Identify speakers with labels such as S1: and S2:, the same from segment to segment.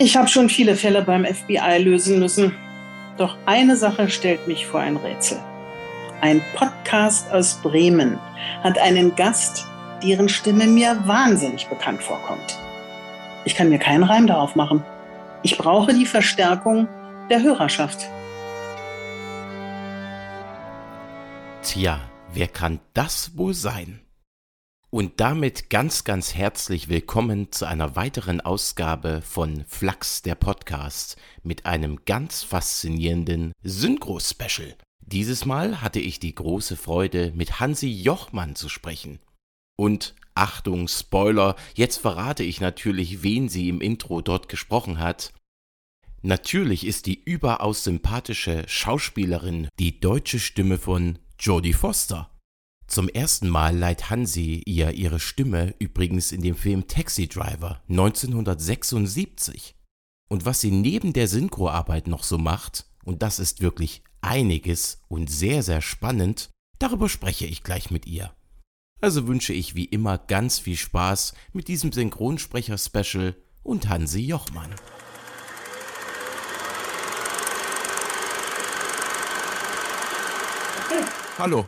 S1: Ich habe schon viele Fälle beim FBI lösen müssen. Doch eine Sache stellt mich vor ein Rätsel. Ein Podcast aus Bremen hat einen Gast, deren Stimme mir wahnsinnig bekannt vorkommt. Ich kann mir keinen Reim darauf machen. Ich brauche die Verstärkung der Hörerschaft.
S2: Tja, wer kann das wohl sein? Und damit ganz, ganz herzlich willkommen zu einer weiteren Ausgabe von Flachs, der Podcast, mit einem ganz faszinierenden Synchro-Special. Dieses Mal hatte ich die große Freude, mit Hansi Jochmann zu sprechen. Und Achtung, Spoiler, jetzt verrate ich natürlich, wen sie im Intro dort gesprochen hat. Natürlich ist die überaus sympathische Schauspielerin die deutsche Stimme von Jodie Foster. Zum ersten Mal leiht Hansi ihr ihre Stimme übrigens in dem Film Taxi Driver 1976. Und was sie neben der Synchroarbeit noch so macht, und das ist wirklich einiges und sehr, sehr spannend, darüber spreche ich gleich mit ihr. Also wünsche ich wie immer ganz viel Spaß mit diesem Synchronsprecher-Special und Hansi Jochmann. Hallo.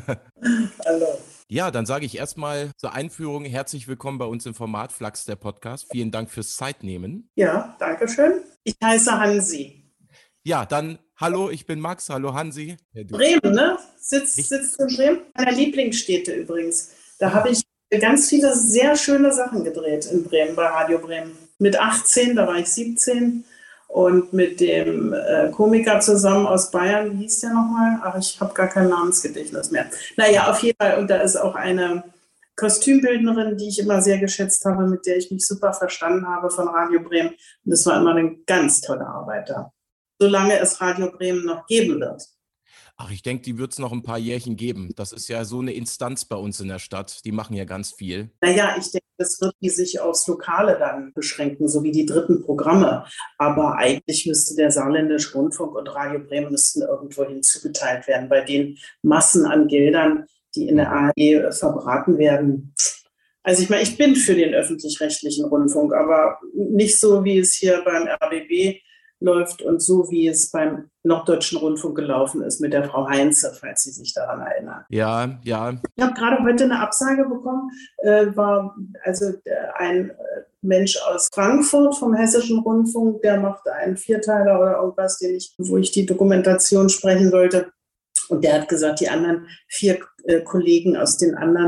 S1: Hallo.
S2: Ja, dann sage ich erstmal zur Einführung herzlich willkommen bei uns im Format Flachs, der Podcast. Vielen Dank fürs Zeitnehmen.
S1: Ja, danke schön. Ich heiße Hansi.
S2: Ja, dann hallo, ich bin Max. Hallo Hansi.
S1: Bremen, ne? Sitzt in Bremen. Meiner Lieblingsstädte übrigens. Da habe ich ganz viele sehr schöne Sachen gedreht in Bremen, bei Radio Bremen. Mit 18, da war ich 17. Und mit dem Komiker zusammen aus Bayern, wie hieß der nochmal? Ach, ich habe gar kein Namensgedächtnis mehr. Naja, auf jeden Fall. Und da ist auch eine Kostümbildnerin, die ich immer sehr geschätzt habe, mit der ich mich super verstanden habe von Radio Bremen. Und das war immer eine ganz tolle Arbeit da. Solange es Radio Bremen noch geben wird.
S2: Ach, ich denke, die wird es noch ein paar Jährchen geben. Das ist ja so eine Instanz bei uns in der Stadt. Die machen ja ganz viel.
S1: Naja, ich denke, das wird die sich aufs Lokale dann beschränken, so wie die dritten Programme. Aber eigentlich müsste der Saarländische Rundfunk und Radio Bremen müssten irgendwo hinzugeteilt werden, bei den Massen an Geldern, die in der ARD verbraten werden. Also ich meine, ich bin für den öffentlich-rechtlichen Rundfunk, aber nicht so, wie es hier beim RBB läuft und so, wie es beim Norddeutschen Rundfunk gelaufen ist mit der Frau Heinze, falls Sie sich daran erinnern.
S2: Ja.
S1: Ich habe gerade heute eine Absage bekommen, war also ein Mensch aus Frankfurt vom Hessischen Rundfunk, der machte einen Vierteiler oder irgendwas, wo ich die Dokumentation sprechen sollte. Und der hat gesagt, die anderen 4 Kollegen aus den anderen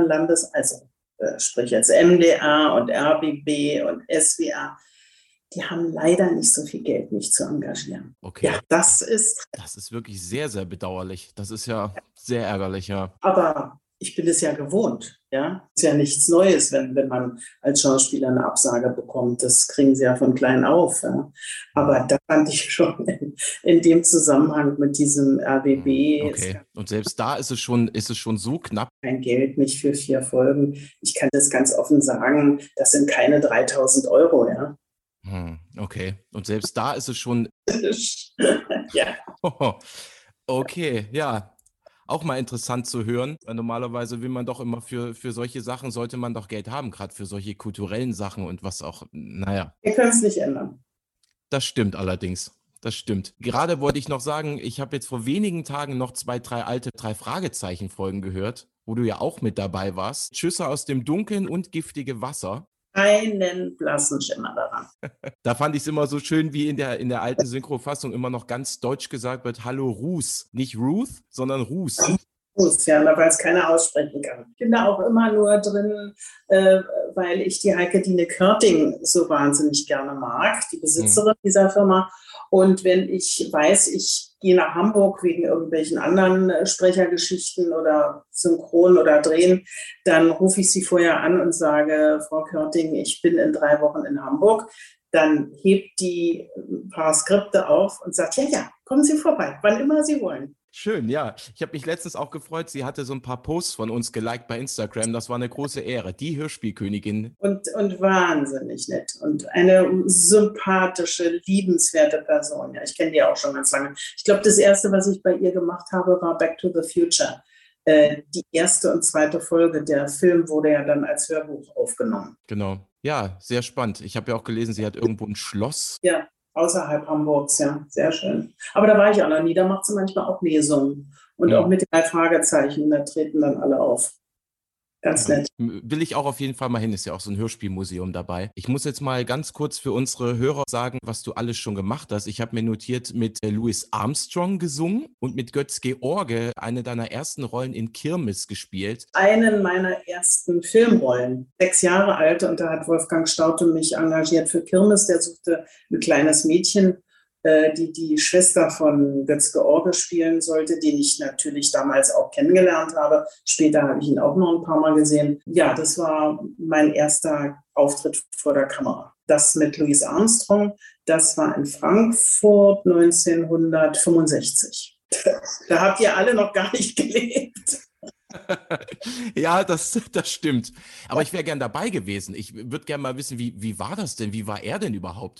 S1: sprich jetzt MDR und RBB und SWR, die haben leider nicht so viel Geld, mich zu engagieren.
S2: Okay.
S1: Ja, das ist
S2: wirklich sehr, sehr bedauerlich. Das ist ja sehr ärgerlich, ja.
S1: Aber ich bin es ja gewohnt, ja. Ist ja nichts Neues, wenn man als Schauspieler eine Absage bekommt. Das kriegen sie ja von klein auf, ja. Aber da fand ich schon in dem Zusammenhang mit diesem RBB.
S2: Okay. Und selbst da ist es schon so knapp.
S1: Kein Geld, nicht für 4 Folgen. Ich kann das ganz offen sagen, das sind keine 3.000 Euro, ja.
S2: Okay. Und selbst da ist es schon.
S1: Ja.
S2: Okay, ja. Auch mal interessant zu hören. Weil normalerweise will man doch immer für solche Sachen, sollte man doch Geld haben, gerade für solche kulturellen Sachen und was auch, naja.
S1: Wir können es nicht ändern.
S2: Das stimmt allerdings. Das stimmt. Gerade wollte ich noch sagen, ich habe jetzt vor wenigen Tagen noch 2, 3 alte 3-Fragezeichen-Folgen gehört, wo du ja auch mit dabei warst. Schüsse aus dem Dunkeln und giftige Wasser.
S1: Keinen blassen Schimmer daran.
S2: Da fand ich es immer so schön, wie in der alten Synchrofassung immer noch ganz deutsch gesagt wird, hallo Ruß. Nicht Ruth, sondern Ruß.
S1: Ruß, ja, weil es keiner aussprechen kann. Ich bin da auch immer nur drin, weil ich die Heike-Dine Körting so wahnsinnig gerne mag, die Besitzerin dieser Firma. Und wenn ich weiß, ich gehe nach Hamburg wegen irgendwelchen anderen Sprechergeschichten oder Synchron oder Drehen, dann rufe ich sie vorher an und sage, Frau Körting, ich bin in 3 Wochen in Hamburg. Dann hebt die ein paar Skripte auf und sagt, ja, kommen Sie vorbei, wann immer Sie wollen.
S2: Schön, ja. Ich habe mich letztens auch gefreut, sie hatte so ein paar Posts von uns geliked bei Instagram. Das war eine große Ehre. Die Hörspielkönigin.
S1: Und wahnsinnig nett und eine sympathische, liebenswerte Person. Ja, ich kenne die auch schon ganz lange. Ich glaube, das Erste, was ich bei ihr gemacht habe, war Back to the Future. die erste und zweite Folge. Der Film wurde ja dann als Hörbuch aufgenommen.
S2: Genau. Ja, sehr spannend. Ich habe ja auch gelesen, sie hat irgendwo ein Schloss.
S1: Ja, außerhalb Hamburgs, ja, sehr schön. Aber da war ich auch noch nie. Da macht sie manchmal auch Lesungen. Und auch mit den 3 Fragezeichen, da treten dann alle auf. Ganz nett.
S2: Will ich auch auf jeden Fall mal hin, ist ja auch so ein Hörspielmuseum dabei. Ich muss jetzt mal ganz kurz für unsere Hörer sagen, was du alles schon gemacht hast. Ich habe mir notiert, mit Louis Armstrong gesungen und mit Götz George eine deiner ersten Rollen in Kirmes gespielt.
S1: Einen meiner ersten Filmrollen, 6 Jahre alt, und da hat Wolfgang Staudte mich engagiert für Kirmes. Der suchte ein kleines Mädchen, die Schwester von Götz George spielen sollte, den ich natürlich damals auch kennengelernt habe. Später habe ich ihn auch noch ein paar Mal gesehen. Ja, das war mein erster Auftritt vor der Kamera. Das mit Louis Armstrong, das war in Frankfurt 1965. Da habt ihr alle noch gar nicht gelebt.
S2: Ja, das stimmt. Aber ich wäre gern dabei gewesen. Ich würde gerne mal wissen, wie war das denn? Wie war er denn überhaupt?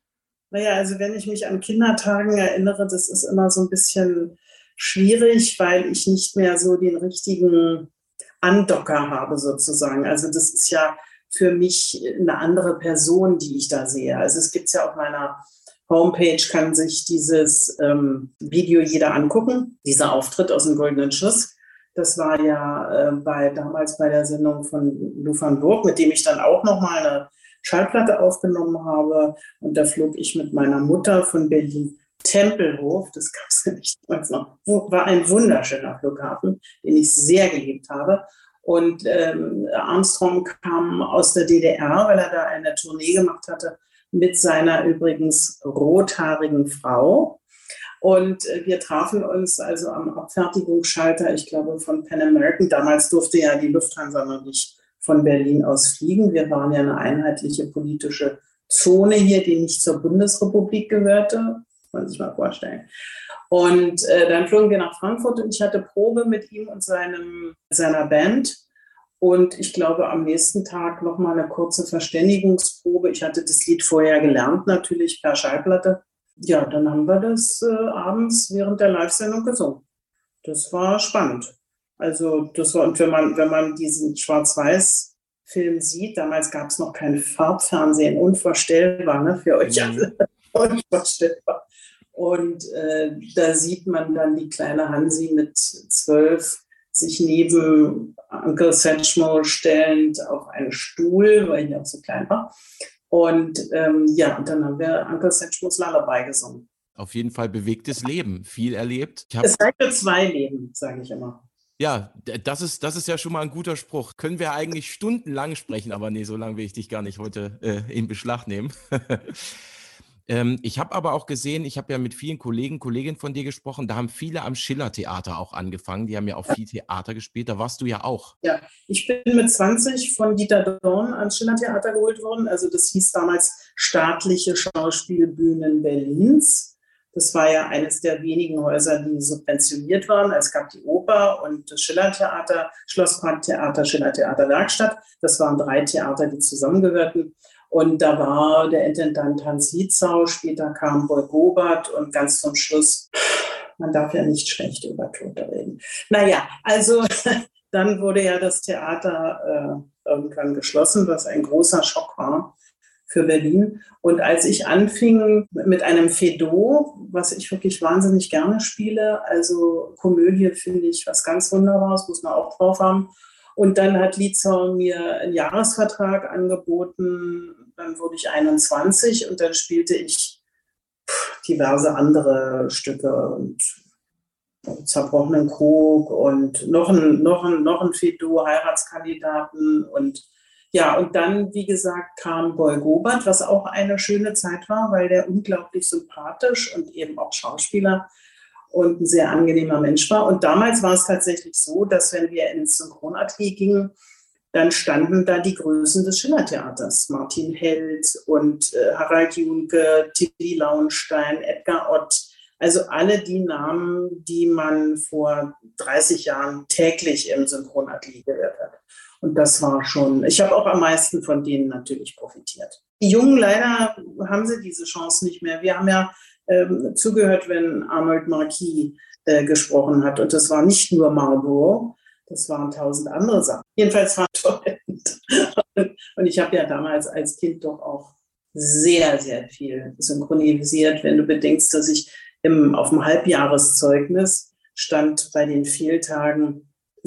S1: Naja, also wenn ich mich an Kindertagen erinnere, das ist immer so ein bisschen schwierig, weil ich nicht mehr so den richtigen Andocker habe sozusagen. Also das ist ja für mich eine andere Person, die ich da sehe. Also es gibt ja auf meiner Homepage, kann sich dieses Video jeder angucken, dieser Auftritt aus dem Goldenen Schuss. Das war ja damals bei der Sendung von Lou van Burg, mit dem ich dann auch nochmal eine Schallplatte aufgenommen habe. Und da flog ich mit meiner Mutter von Berlin-Tempelhof, das gab es ja nicht damals noch, war ein wunderschöner Flughafen, den ich sehr geliebt habe. Und Armstrong kam aus der DDR, weil er da eine Tournee gemacht hatte mit seiner übrigens rothaarigen Frau. Und wir trafen uns also am Abfertigungsschalter, ich glaube von Pan American. Damals durfte ja die Lufthansa noch nicht von Berlin aus fliegen. Wir waren ja eine einheitliche politische Zone hier, die nicht zur Bundesrepublik gehörte. Kann man sich mal vorstellen. Und dann flogen wir nach Frankfurt und ich hatte Probe mit ihm und seiner Band. Und ich glaube, am nächsten Tag noch mal eine kurze Verständigungsprobe. Ich hatte das Lied vorher gelernt, natürlich per Schallplatte. Ja, dann haben wir das abends während der Live-Sendung gesungen. Das war spannend. Also das war, und wenn man diesen Schwarz-Weiß-Film sieht, damals gab es noch kein Farbfernsehen, unvorstellbar, ne, für euch alle, unvorstellbar. Und da sieht man dann die kleine Hansi mit 12 sich neben Uncle Satchmo stellend auf einen Stuhl, weil ich auch so klein war. Und und dann haben wir Uncle Satchmos Lullaby gesungen.
S2: Auf jeden Fall bewegtes Leben, viel erlebt.
S1: Es reicht für 2 Leben, sage ich immer.
S2: Ja, das ist ja schon mal ein guter Spruch. Können wir eigentlich stundenlang sprechen, aber nee, so lange will ich dich gar nicht heute in Beschlag nehmen. Ich habe aber auch gesehen, ich habe ja mit vielen Kolleginnen von dir gesprochen, da haben viele am Schiller-Theater auch angefangen, die haben ja auch viel Theater gespielt, da warst du ja auch.
S1: Ja, ich bin mit 20 von Dieter Dorn ans Schiller-Theater geholt worden, also das hieß damals Staatliche Schauspielbühnen Berlins. Das war ja eines der wenigen Häuser, die subventioniert waren. Es gab die Oper und das Schillertheater, Schlossparktheater, Schillertheater Werkstatt. Das waren 3 Theater, die zusammengehörten. Und da war der Intendant Hans Lietzau, später kam Boy Gobert und ganz zum Schluss, man darf ja nicht schlecht über Tote reden. Naja, also dann wurde ja das Theater irgendwann geschlossen, was ein großer Schock war für Berlin. Und als ich anfing mit einem Feydeau, was ich wirklich wahnsinnig gerne spiele, also Komödie finde ich was ganz Wunderbares, muss man auch drauf haben. Und dann hat Lietzau mir einen Jahresvertrag angeboten, dann wurde ich 21 und dann spielte ich diverse andere Stücke und Zerbrochenen Krug und noch ein Feydeau, Heiratskandidaten und ja, und dann, wie gesagt, kam Boy Gobert, was auch eine schöne Zeit war, weil der unglaublich sympathisch und eben auch Schauspieler und ein sehr angenehmer Mensch war. Und damals war es tatsächlich so, dass wenn wir ins Synchronatelier gingen, dann standen da die Größen des Schillertheaters. Martin Held und Harald Junke, Tilly Launstein, Edgar Ott. Also alle die Namen, die man vor 30 Jahren täglich im Synchronatelier gehört hat. Und das war schon, ich habe auch am meisten von denen natürlich profitiert. Die Jungen, leider haben sie diese Chance nicht mehr. Wir haben ja zugehört, wenn Arnold Marquis gesprochen hat. Und das war nicht nur Margot, Das waren 1000 andere Sachen. Jedenfalls war es toll. Und ich habe ja damals als Kind doch auch sehr, sehr viel synchronisiert, wenn du bedenkst, dass ich auf dem Halbjahreszeugnis stand bei den Fehltagen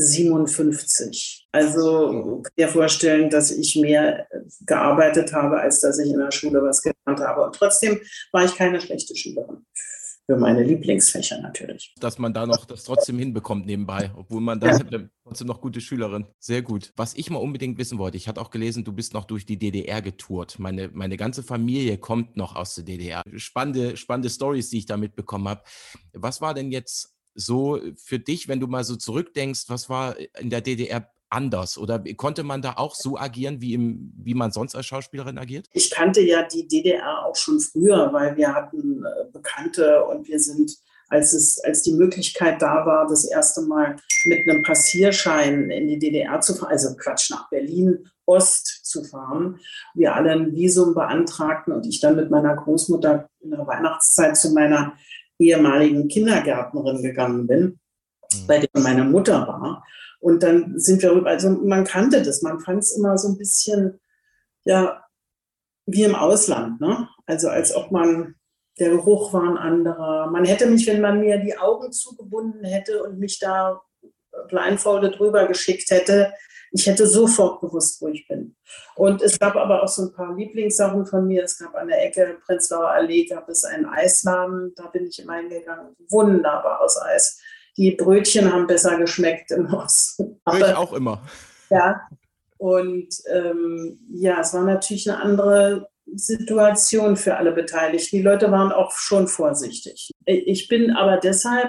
S1: 57. Also kann dir vorstellen, dass ich mehr gearbeitet habe, als dass ich in der Schule was gelernt habe. Und trotzdem war ich keine schlechte Schülerin. Für meine Lieblingsfächer natürlich.
S2: Dass man da noch das trotzdem hinbekommt nebenbei, obwohl man da trotzdem noch gute Schülerin. Sehr gut. Was ich mal unbedingt wissen wollte, ich hatte auch gelesen, du bist noch durch die DDR getourt. Meine ganze Familie kommt noch aus der DDR. Spannende Storys, die ich da mitbekommen habe. Was war denn jetzt so für dich, wenn du mal so zurückdenkst, was war in der DDR anders? Oder konnte man da auch so agieren, wie man sonst als Schauspielerin agiert?
S1: Ich kannte ja die DDR auch schon früher, weil wir hatten Bekannte und wir sind, als die Möglichkeit da war, das erste Mal mit einem Passierschein in die DDR zu fahren, also nach Berlin Ost zu fahren, wir alle ein Visum beantragten und ich dann mit meiner Großmutter in der Weihnachtszeit zu meiner ehemaligen Kindergärtnerin gegangen bin, bei der meine Mutter war. Und dann sind wir rüber, also man kannte das, man fand es immer so ein bisschen, ja, wie im Ausland, ne? Also als ob der Geruch war ein anderer. Man hätte mich, wenn man mir die Augen zugebunden hätte und mich da blindfolded rüber geschickt hätte, ich hätte sofort gewusst, wo ich bin. Und es gab aber auch so ein paar Lieblingssachen von mir. Es gab an der Ecke Prenzlauer Allee, gab es einen Eisladen, da bin ich immer hingegangen. Wunderbar aus Eis. Die Brötchen haben besser geschmeckt im Osten.
S2: Ich auch immer.
S1: Ja, und es war natürlich eine andere Situation für alle Beteiligten. Die Leute waren auch schon vorsichtig. Ich bin aber deshalb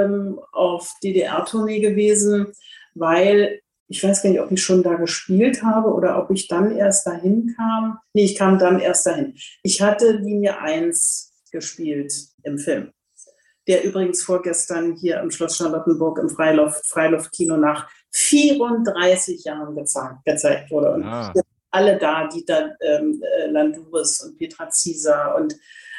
S1: auf DDR-Tournee gewesen, weil ich weiß gar nicht, ob ich schon da gespielt habe oder ob ich dann erst dahin kam. Nee, ich kam dann erst dahin. Ich hatte Linie 1 gespielt im Film, der übrigens vorgestern hier im Schloss Charlottenburg im Freiluftkino nach 34 Jahren gezeigt wurde. Und alle da, Dieter Landouris und Petra Zieser und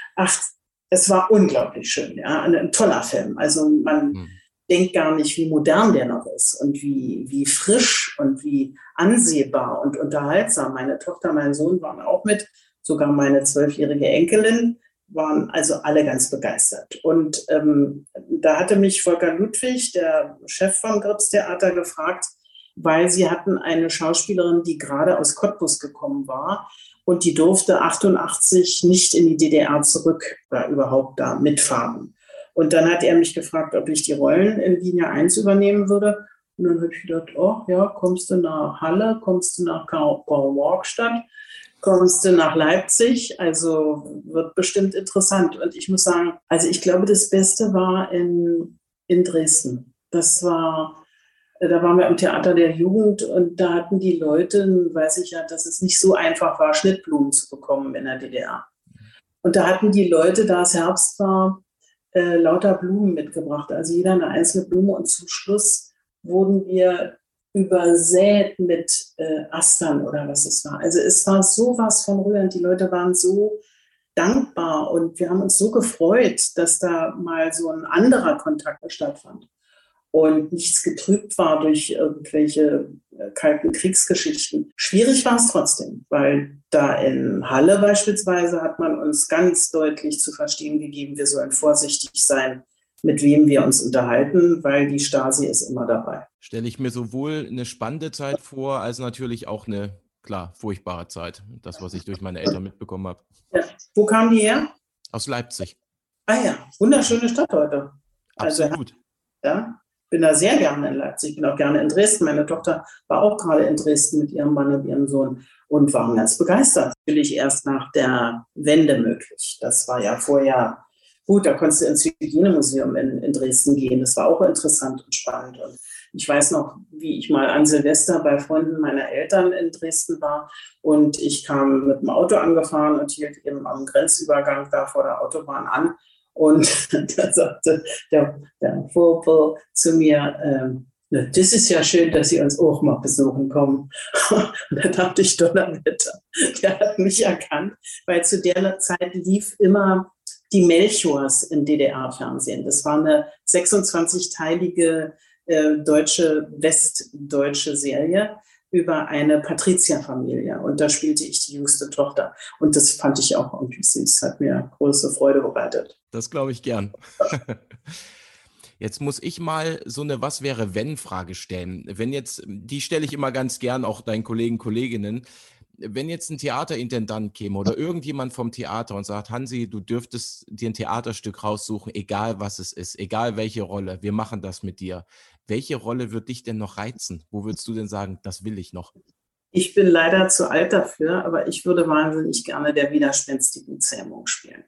S1: es war unglaublich schön, ja, ein toller Film. Also man denkt gar nicht, wie modern der noch ist und wie frisch und wie ansehbar und unterhaltsam. Meine Tochter, mein Sohn waren auch mit, sogar meine 12-jährige Enkelin, waren also alle ganz begeistert. Und da hatte mich Volker Ludwig, der Chef vom Gripstheater, gefragt, weil sie hatten eine Schauspielerin, die gerade aus Cottbus gekommen war und die durfte 88 nicht in die DDR zurück oder überhaupt da mitfahren. Und dann hat er mich gefragt, ob ich die Rollen in Linie 1 übernehmen würde. Und dann habe ich gedacht, oh ja, kommst du nach Halle, kommst du nach Karl-Marx-Stadt, kommst du nach Leipzig, also wird bestimmt interessant. Und ich muss sagen, also ich glaube, das Beste war in Dresden. Da waren wir am Theater der Jugend und da hatten die Leute, weiß ich ja, dass es nicht so einfach war, Schnittblumen zu bekommen in der DDR. Und da hatten die Leute, da es Herbst war, lauter Blumen mitgebracht, also jeder eine einzelne Blume und zum Schluss wurden wir übersät mit Astern oder was es war. Also es war sowas von rührend, die Leute waren so dankbar und wir haben uns so gefreut, dass da mal so ein anderer Kontakt stattfand und nichts getrübt war durch irgendwelche kalten Kriegsgeschichten. Schwierig war es trotzdem, weil da in Halle beispielsweise hat man uns ganz deutlich zu verstehen gegeben, wir sollen vorsichtig sein, mit wem wir uns unterhalten, weil die Stasi ist immer dabei.
S2: Stelle ich mir sowohl eine spannende Zeit vor, als natürlich auch eine, klar, furchtbare Zeit. Das, was ich durch meine Eltern mitbekommen habe.
S1: Ja. Wo kamen die her?
S2: Aus Leipzig.
S1: Ah ja, wunderschöne Stadt heute.
S2: Absolut.
S1: Also, ja, bin da sehr gerne in Leipzig, bin auch gerne in Dresden. Meine Tochter war auch gerade in Dresden mit ihrem Mann und ihrem Sohn und waren ganz begeistert. Natürlich erst nach der Wende möglich. Das war ja vorher gut, da konntest du ins Hygienemuseum in Dresden gehen. Das war auch interessant und spannend. Und ich weiß noch, wie ich mal an Silvester bei Freunden meiner Eltern in Dresden war und ich kam mit dem Auto angefahren und hielt eben am Grenzübergang da vor der Autobahn an. Und da sagte der Vogel zu mir, das ist ja schön, dass Sie uns auch mal besuchen kommen. Und da dachte ich, Donnerwetter, der hat mich erkannt, weil zu der Zeit lief immer die Melchiors im DDR-Fernsehen. Das war eine 26-teilige westdeutsche Serie über eine Patrizierfamilie. Und da spielte ich die jüngste Tochter. Und das fand ich auch irgendwie süß. Hat mir große Freude bereitet.
S2: Das glaube ich gern. Jetzt muss ich mal so eine Was-wäre-wenn-Frage stellen. Die stelle ich immer ganz gern auch deinen Kollegen, Kolleginnen. Wenn jetzt ein Theaterintendant käme oder irgendjemand vom Theater und sagt, Hansi, du dürftest dir ein Theaterstück raussuchen, egal was es ist, egal welche Rolle, wir machen das mit dir. Welche Rolle wird dich denn noch reizen? Wo würdest du denn sagen, das will ich noch?
S1: Ich bin leider zu alt dafür, aber ich würde wahnsinnig gerne der widerspenstigen Zähmung spielen.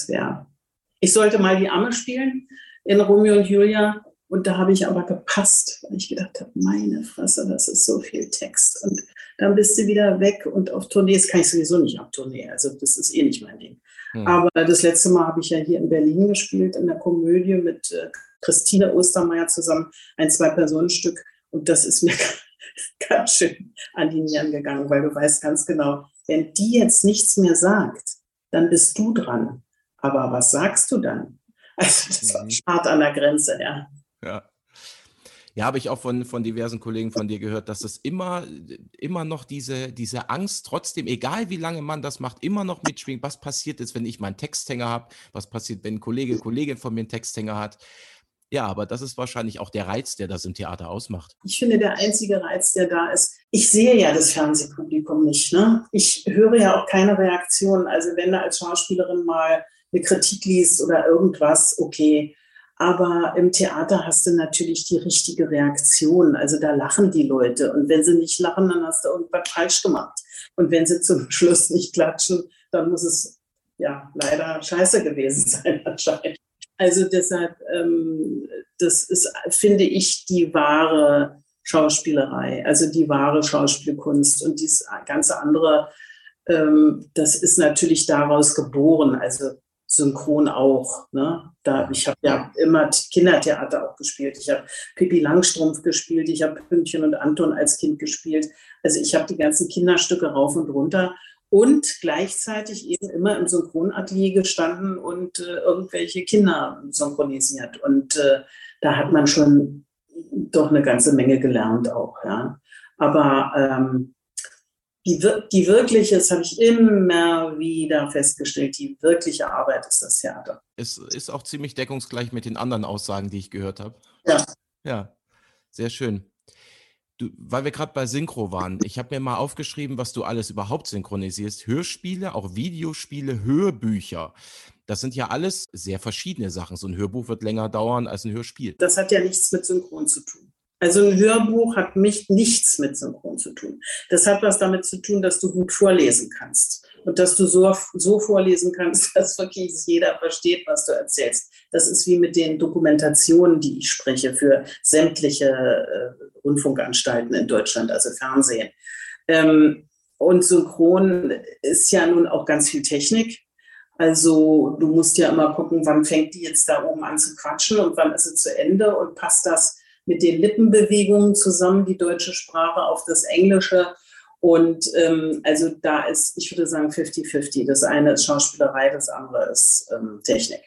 S1: Ich sollte mal die Amme spielen in Romeo und Julia. Und da habe ich aber gepasst, weil ich gedacht habe, meine Fresse, das ist so viel Text. Und dann bist du wieder weg und auf Tournees kann ich sowieso nicht auf Tournee. Also das ist eh nicht mein Ding. Aber das letzte Mal habe ich ja hier in Berlin gespielt, in der Komödie mit Christine Ostermeier zusammen, ein Zwei-Personen-Stück. Und das ist mir ganz schön an die Nieren gegangen, weil du weißt ganz genau, wenn die jetzt nichts mehr sagt, dann bist du dran. Aber was sagst du dann? Also das war hart an der Grenze, ja.
S2: Ja, habe ich auch von diversen Kollegen von dir gehört, dass es immer noch diese Angst trotzdem, egal wie lange man das macht, immer noch mitschwingt. Was passiert ist, wenn ich meinen Texthänger habe? Was passiert, wenn ein Kollegin von mir einen Texthänger hat? Ja, aber das ist wahrscheinlich auch der Reiz, der das im Theater ausmacht.
S1: Ich finde, der einzige Reiz, der da ist, ich sehe ja das Fernsehpublikum nicht, ne? Ich höre ja auch keine Reaktionen. Also wenn du als Schauspielerin mal eine Kritik liest oder irgendwas, okay. Aber im Theater hast du natürlich die richtige Reaktion. Also da lachen die Leute. Und wenn sie nicht lachen, dann hast du irgendwas falsch gemacht. Und wenn sie zum Schluss nicht klatschen, dann muss es ja leider scheiße gewesen sein anscheinend. Also deshalb, das ist, finde ich, die wahre Schauspielerei, also die wahre Schauspielkunst. Und dieses ganze andere, das ist natürlich daraus geboren. Also Synchron auch. Ne? Ich habe ja immer Kindertheater auch gespielt. Ich habe Pippi Langstrumpf gespielt. Ich habe Pünktchen und Anton als Kind gespielt. Also ich habe die ganzen Kinderstücke rauf und runter und gleichzeitig eben immer im Synchronatelier gestanden und irgendwelche Kinder synchronisiert. Und da hat man schon doch eine ganze Menge gelernt auch. Ja. Aber die wirkliche, das habe ich immer wieder festgestellt, die wirkliche Arbeit ist das Theater.
S2: Es ist auch ziemlich deckungsgleich mit den anderen Aussagen, die ich gehört habe.
S1: Ja.
S2: Ja, sehr schön. Weil wir gerade bei Synchro waren, ich habe mir mal aufgeschrieben, was du alles überhaupt synchronisierst. Hörspiele, auch Videospiele, Hörbücher. Das sind ja alles sehr verschiedene Sachen. So ein Hörbuch wird länger dauern als ein Hörspiel.
S1: Das hat ja nichts mit Synchron zu tun. Also ein Hörbuch hat nichts mit Synchron zu tun. Das hat was damit zu tun, dass du gut vorlesen kannst und dass du so vorlesen kannst, dass wirklich jeder versteht, was du erzählst. Das ist wie mit den Dokumentationen, die ich spreche für sämtliche Rundfunkanstalten in Deutschland, also Fernsehen. Und Synchron ist ja nun auch ganz viel Technik. Also du musst ja immer gucken, wann fängt die jetzt da oben an zu quatschen und wann ist sie zu Ende und passt das mit den Lippenbewegungen zusammen, die deutsche Sprache auf das Englische. Und also da ist, ich würde sagen, 50-50. Das eine ist Schauspielerei, das andere ist Technik.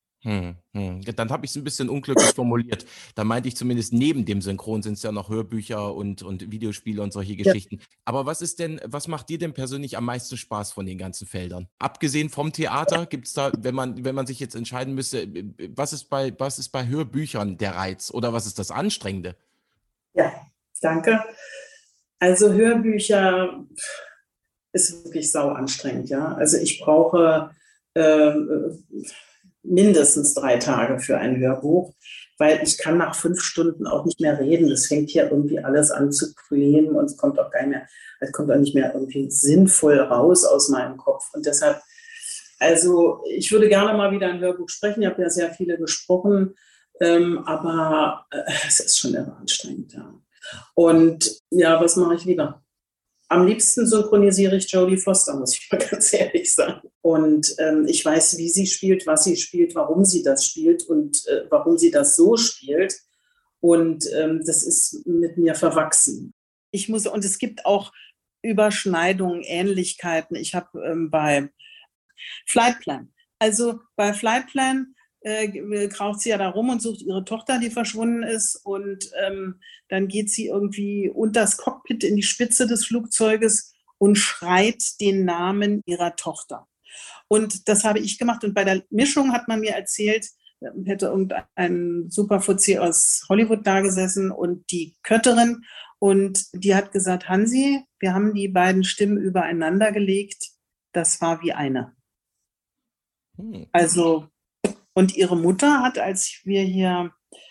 S2: Dann habe ich es ein bisschen unglücklich formuliert. Da meinte ich zumindest, neben dem Synchron sind es ja noch Hörbücher und Videospiele und solche Geschichten. Ja. Aber was macht dir denn persönlich am meisten Spaß von den ganzen Feldern? Abgesehen vom Theater, gibt es da, wenn man sich jetzt entscheiden müsste, was ist bei Hörbüchern der Reiz oder was ist das Anstrengende?
S1: Ja, danke. Also Hörbücher ist wirklich sau anstrengend, ja. Also ich brauche mindestens 3 Tage für ein Hörbuch, weil ich kann nach 5 Stunden auch nicht mehr reden. Das fängt hier irgendwie alles an zu quälen und es kommt auch nicht mehr irgendwie sinnvoll raus aus meinem Kopf. Und deshalb, also ich würde gerne mal wieder ein Hörbuch sprechen. Ich habe ja sehr viele gesprochen, aber es ist schon immer anstrengend, ja. Und ja, was mache ich lieber? Am liebsten synchronisiere ich Jodie Foster, muss ich mal ganz ehrlich sagen. Und ich weiß, wie sie spielt, was sie spielt, warum sie das spielt und warum sie das so spielt. Und das ist mit mir verwachsen. Und es gibt auch Überschneidungen, Ähnlichkeiten. Ich habe bei Flightplan. Also bei Flightplan kraucht sie ja da rum und sucht ihre Tochter, die verschwunden ist. Und dann geht sie irgendwie unter das Cockpit in die Spitze des Flugzeuges und schreit den Namen ihrer Tochter. Und das habe ich gemacht. Und bei der Mischung hat man mir erzählt, hätte irgendein Superfuzzi aus Hollywood da gesessen und die Kötterin. Und die hat gesagt, Hansi, wir haben die beiden Stimmen übereinander gelegt. Das war wie eine. Also, und ihre Mutter hat, als wir hier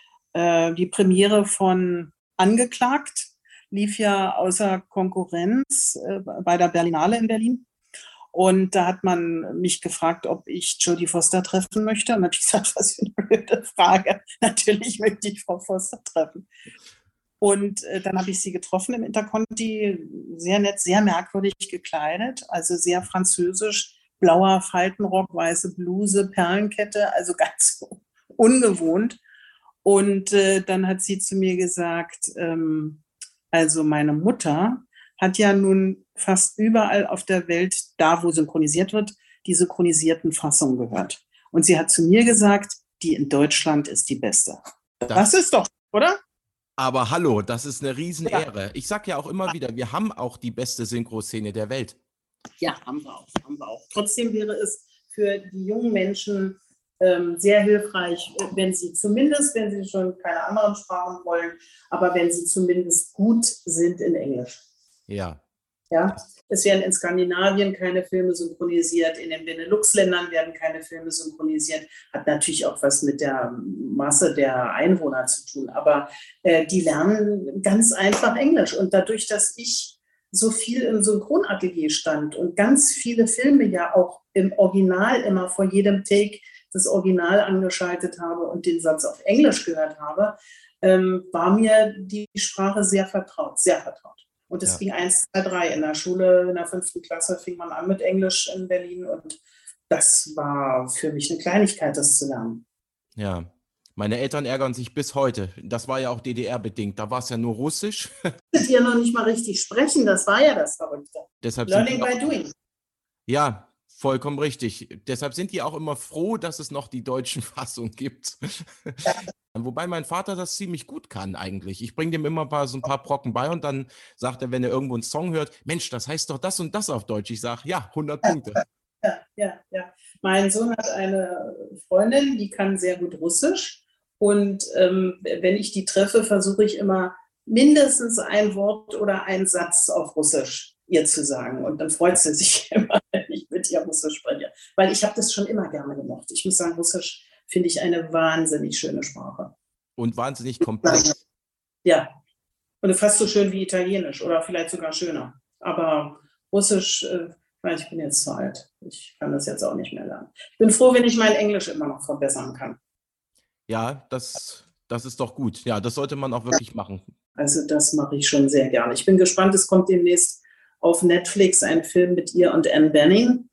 S1: die Premiere von Angeklagt, lief ja außer Konkurrenz bei der Berlinale in Berlin. Und da hat man mich gefragt, ob ich Jodie Foster treffen möchte. Und dann habe ich gesagt, was für eine blöde Frage. Natürlich möchte ich Frau Foster treffen. Und dann habe ich sie getroffen im Interconti, sehr nett, sehr merkwürdig gekleidet, also sehr französisch, blauer Faltenrock, weiße Bluse, Perlenkette, also ganz ungewohnt. Und dann hat sie zu mir gesagt, also meine Mutter hat ja nun fast überall auf der Welt, da wo synchronisiert wird, die synchronisierten Fassungen gehört. Und sie hat zu mir gesagt, die in Deutschland ist die beste. Das ist doch, oder?
S2: Aber hallo, das ist eine Riesenehre. Ich sage ja auch immer wieder, wir haben auch die beste Synchroszene der Welt.
S1: Ja, haben wir auch. Trotzdem wäre es für die jungen Menschen sehr hilfreich, wenn sie schon keine anderen Sprachen wollen, aber wenn sie zumindest gut sind in Englisch.
S2: Ja.
S1: Ja, es werden in Skandinavien keine Filme synchronisiert, in den Benelux-Ländern werden keine Filme synchronisiert. Hat natürlich auch was mit der Masse der Einwohner zu tun, aber die lernen ganz einfach Englisch. Und dadurch, dass ich so viel im Synchronatelier stand und ganz viele Filme ja auch im Original immer vor jedem Take das Original angeschaltet habe und den Satz auf Englisch gehört habe, war mir die Sprache sehr vertraut. Und es ging 1, 2, 3. In der Schule, in der 5. Klasse fing man an mit Englisch in Berlin und das war für mich eine Kleinigkeit, das zu lernen.
S2: Ja, meine Eltern ärgern sich bis heute. Das war ja auch DDR-bedingt. Da war es ja nur Russisch.
S1: Ich ja noch nicht mal richtig sprechen, das war ja das Verrückte.
S2: Deshalb
S1: Learning by doing.
S2: Ja, vollkommen richtig. Deshalb sind die auch immer froh, dass es noch die deutschen Fassungen gibt. Ja. Wobei mein Vater das ziemlich gut kann eigentlich. Ich bringe dem immer so ein paar Brocken bei und dann sagt er, wenn er irgendwo einen Song hört, Mensch, das heißt doch das und das auf Deutsch. Ich sage, ja, 100 Punkte.
S1: Ja. Mein Sohn hat eine Freundin, die kann sehr gut Russisch. Und wenn ich die treffe, versuche ich immer mindestens ein Wort oder einen Satz auf Russisch ihr zu sagen. Und dann freut sie sich immer, wenn ich mit ihr Russisch spreche. Weil ich habe das schon immer gerne gemocht. Ich muss sagen, Russisch finde ich eine wahnsinnig schöne Sprache.
S2: Und wahnsinnig komplex.
S1: Ja, und fast so schön wie Italienisch oder vielleicht sogar schöner. Aber Russisch, ich bin jetzt zu alt. Ich kann das jetzt auch nicht mehr lernen. Ich bin froh, wenn ich mein Englisch immer noch verbessern kann.
S2: Ja, das ist doch gut. Ja, das sollte man auch wirklich machen.
S1: Also das mache ich schon sehr gerne. Ich bin gespannt, es kommt demnächst auf Netflix ein Film mit ihr und Anne Bening.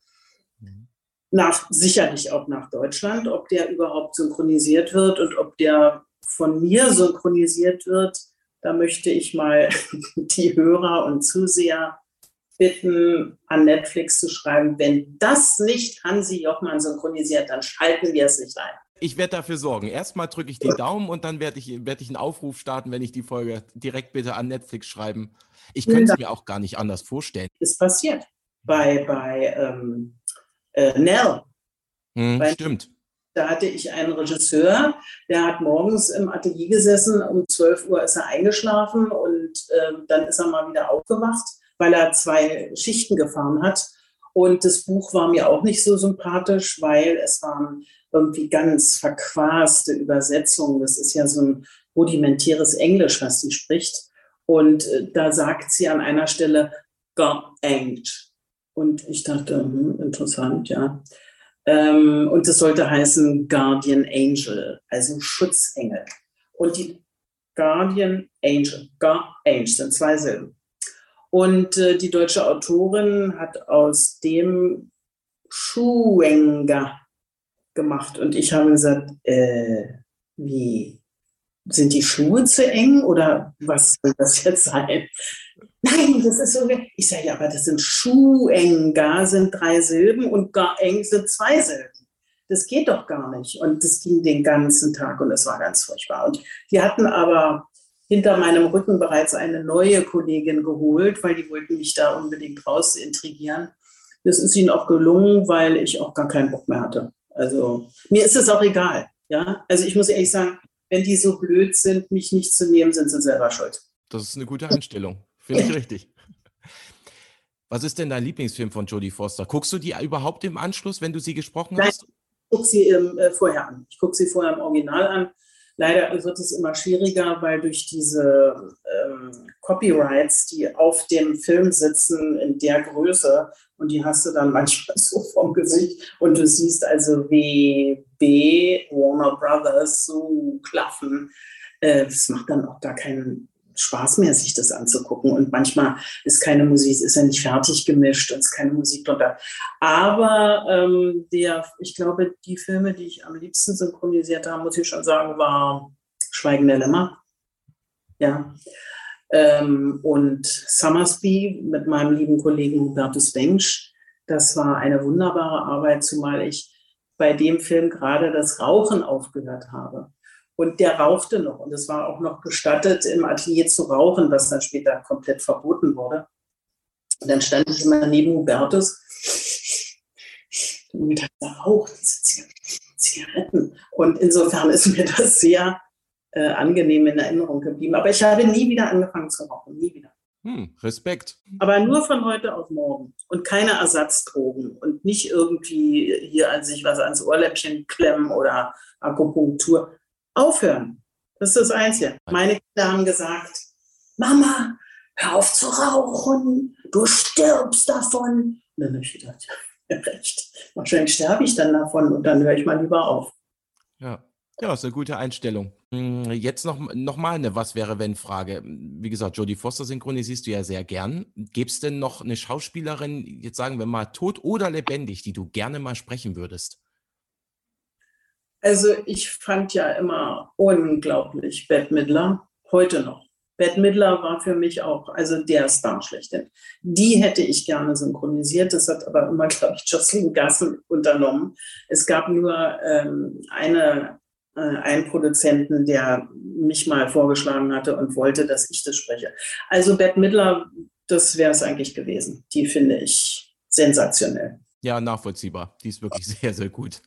S1: Sicherlich auch nach Deutschland, ob der überhaupt synchronisiert wird und ob der von mir synchronisiert wird. Da möchte ich mal die Hörer und Zuseher bitten, an Netflix zu schreiben, wenn das nicht Hansi Jochmann synchronisiert, dann schalten wir es nicht ein.
S2: Ich werde dafür sorgen. Erstmal drücke ich die Daumen und dann werde ich einen Aufruf starten, wenn ich die Folge direkt bitte an Netflix schreiben. Ich könnte es mir auch gar nicht anders vorstellen.
S1: Ist passiert bei Nell.
S2: Stimmt.
S1: Da hatte ich einen Regisseur, der hat morgens im Atelier gesessen, um 12 Uhr ist er eingeschlafen und dann ist er mal wieder aufgewacht, weil er 2 Schichten gefahren hat. Und das Buch war mir auch nicht so sympathisch, weil es waren irgendwie ganz verquaste Übersetzungen. Das ist ja so ein rudimentäres Englisch, was sie spricht. Und da sagt sie an einer Stelle, geängst. Und ich dachte, interessant, ja. Und das sollte heißen Guardian Angel, also Schutzengel. Und die Guardian Angel, sind 2 Silben. Und die deutsche Autorin hat aus dem Schuenga gemacht. Und ich habe gesagt, wie? Sind die Schuhe zu eng oder was soll das jetzt sein? Nein, das ist so. Ich sage, ja, aber das sind Schuenga, sind 3 Silben und Gaeng sind 2 Silben. das geht doch gar nicht. Und das ging den ganzen Tag und es war ganz furchtbar. Und die hatten aber hinter meinem Rücken bereits eine neue Kollegin geholt, weil die wollten mich da unbedingt raus intrigieren. Das ist ihnen auch gelungen, weil ich auch gar keinen Bock mehr hatte. Also mir ist es auch egal. Ja? Also ich muss ehrlich sagen, wenn die so blöd sind, mich nicht zu nehmen, sind sie selber schuld.
S2: Das ist eine gute Einstellung. Finde ich richtig. Was ist denn dein Lieblingsfilm von Jodie Foster? Guckst du die überhaupt im Anschluss, wenn du sie gesprochen hast?
S1: Nein, ich gucke sie vorher an. Ich gucke sie vorher im Original an. Leider wird es immer schwieriger, weil durch diese Copyrights, die auf dem Film sitzen, in der Größe, und die hast du dann manchmal so vom Gesicht und du siehst also WB, Warner Brothers, so klaffen. Das macht dann auch gar keinen Spaß mehr, sich das anzugucken. Und manchmal ist keine Musik, ist ja nicht fertig gemischt und ist keine Musik drunter. Aber ich glaube, die Filme, die ich am liebsten synchronisiert habe, muss ich schon sagen, war Schweigen der Lämmer. Ja. Und Summersby mit meinem lieben Kollegen Hubertus Bengsch. Das war eine wunderbare Arbeit, zumal ich bei dem Film gerade das Rauchen aufgehört habe. Und der rauchte noch. Und es war auch noch gestattet, im Atelier zu rauchen, was dann später komplett verboten wurde. Und dann stand ich immer neben Hubertus und hat geraucht, diese Zigaretten. Und insofern ist mir das sehr angenehm in Erinnerung geblieben. Aber ich habe nie wieder angefangen zu rauchen. Nie wieder.
S2: Respekt.
S1: Aber nur von heute auf morgen. Und keine Ersatzdrogen. Und nicht irgendwie hier an sich was ans Ohrläppchen klemmen oder Akupunktur. Aufhören. Das ist das Einzige. Meine Kinder haben gesagt, Mama, hör auf zu rauchen, du stirbst davon. Und dann habe ich gedacht, ja, recht. Wahrscheinlich sterbe ich dann davon und dann höre ich mal lieber auf.
S2: Ja, ist eine gute Einstellung. Jetzt noch mal eine Was-wäre-wenn-Frage. Wie gesagt, Jodie Foster synchronisierst du ja sehr gern. Gäbe es denn noch eine Schauspielerin, jetzt sagen wir mal tot oder lebendig, die du gerne mal sprechen würdest?
S1: Also ich fand ja immer unglaublich Bette Midler, heute noch. Bette Midler war für mich auch, also der Star schlechthin. Die hätte ich gerne synchronisiert, das hat aber immer, glaube ich, Jocelyn Gassel unternommen. Es gab nur einen Produzenten, der mich mal vorgeschlagen hatte und wollte, dass ich das spreche. Also Bette Midler, das wäre es eigentlich gewesen. Die finde ich sensationell.
S2: Ja, nachvollziehbar. Die ist wirklich sehr, sehr gut.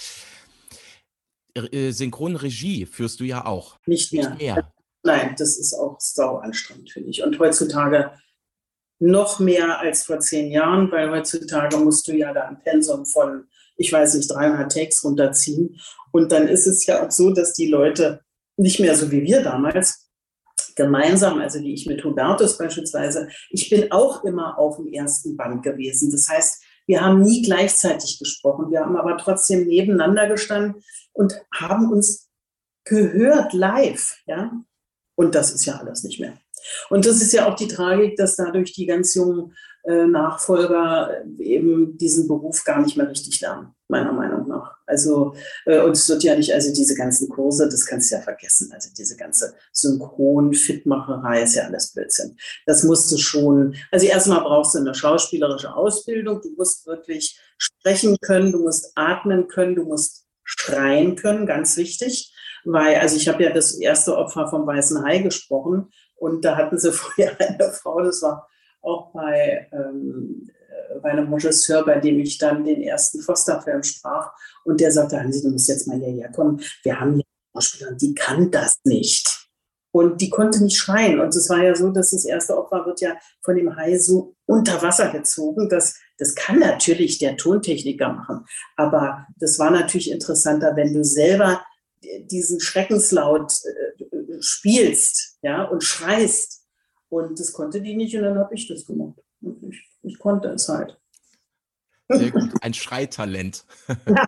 S2: Synchronregie führst du ja auch.
S1: Nicht mehr. Nein, das ist auch sau anstrengend, finde ich. Und heutzutage noch mehr als vor 10 Jahren, weil heutzutage musst du ja da ein Pensum von, ich weiß nicht, 300 Takes runterziehen. Und dann ist es ja auch so, dass die Leute nicht mehr so wie wir damals gemeinsam, also wie ich mit Hubertus beispielsweise, ich bin auch immer auf dem ersten Band gewesen. Das heißt, wir haben nie gleichzeitig gesprochen. Wir haben aber trotzdem nebeneinander gestanden und haben uns gehört live. Ja? Und das ist ja alles nicht mehr. Und das ist ja auch die Tragik, dass dadurch die ganz jungen Nachfolger eben diesen Beruf gar nicht mehr richtig lernen, meiner Meinung nach. Also, und es wird ja nicht, also diese ganzen Kurse, das kannst du ja vergessen. Also diese ganze Synchron-Fitmacherei ist ja alles Blödsinn. Das musst du schon, also erstmal brauchst du eine schauspielerische Ausbildung. Du musst wirklich sprechen können, du musst atmen können, du musst schreien können, ganz wichtig. Weil, also ich habe ja das erste Opfer vom Weißen Hai gesprochen und da hatten sie vorher eine Frau, das war auch bei einem Regisseur, bei dem ich dann den ersten Foster-Film sprach. Und der sagte, Hansi, du musst jetzt mal hierher kommen. Wir haben hier eine Schauspielerin, die kann das nicht. Und die konnte nicht schreien. Und es war ja so, dass das erste Opfer wird ja von dem Hai so unter Wasser gezogen. Das kann natürlich der Tontechniker machen. Aber das war natürlich interessanter, wenn du selber diesen Schreckenslaut spielst, ja, und schreist. Und das konnte die nicht und dann habe ich das gemacht. Und ich konnte es halt.
S2: Sehr gut, ein Schreitalent.
S1: Ja.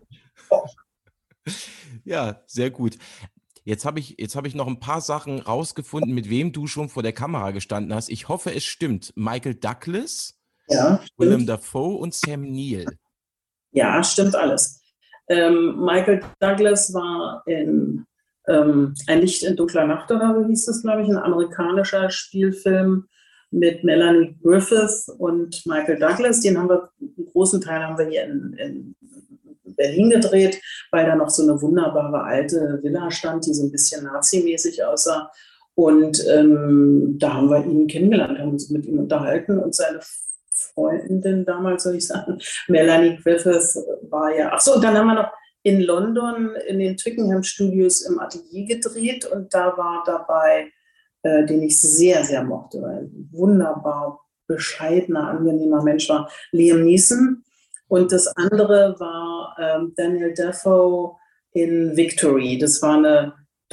S2: Ja, sehr gut. Jetzt habe ich noch ein paar Sachen rausgefunden, mit wem du schon vor der Kamera gestanden hast. Ich hoffe, es stimmt. Michael Douglas,
S1: Ja,
S2: Willem Dafoe und Sam Neill.
S1: Ja, stimmt alles. Michael Douglas war in Ein Licht in dunkler Nacht, oder so hieß das, glaube ich, ein amerikanischer Spielfilm mit Melanie Griffith und Michael Douglas. Den haben wir, einen großen Teil haben wir hier in Berlin gedreht, weil da noch so eine wunderbare alte Villa stand, die so ein bisschen nazimäßig aussah. Und da haben wir ihn kennengelernt, haben uns mit ihm unterhalten und seine Freundin damals, soll ich sagen, Melanie Griffith war ja, ach so, und dann haben wir noch in London in den Twickenham Studios im Atelier gedreht und da war dabei, den ich sehr, sehr mochte, weil ein wunderbar bescheidener, angenehmer Mensch war, Liam Neeson. Und das andere war Daniel Defoe in Victory. Das war eine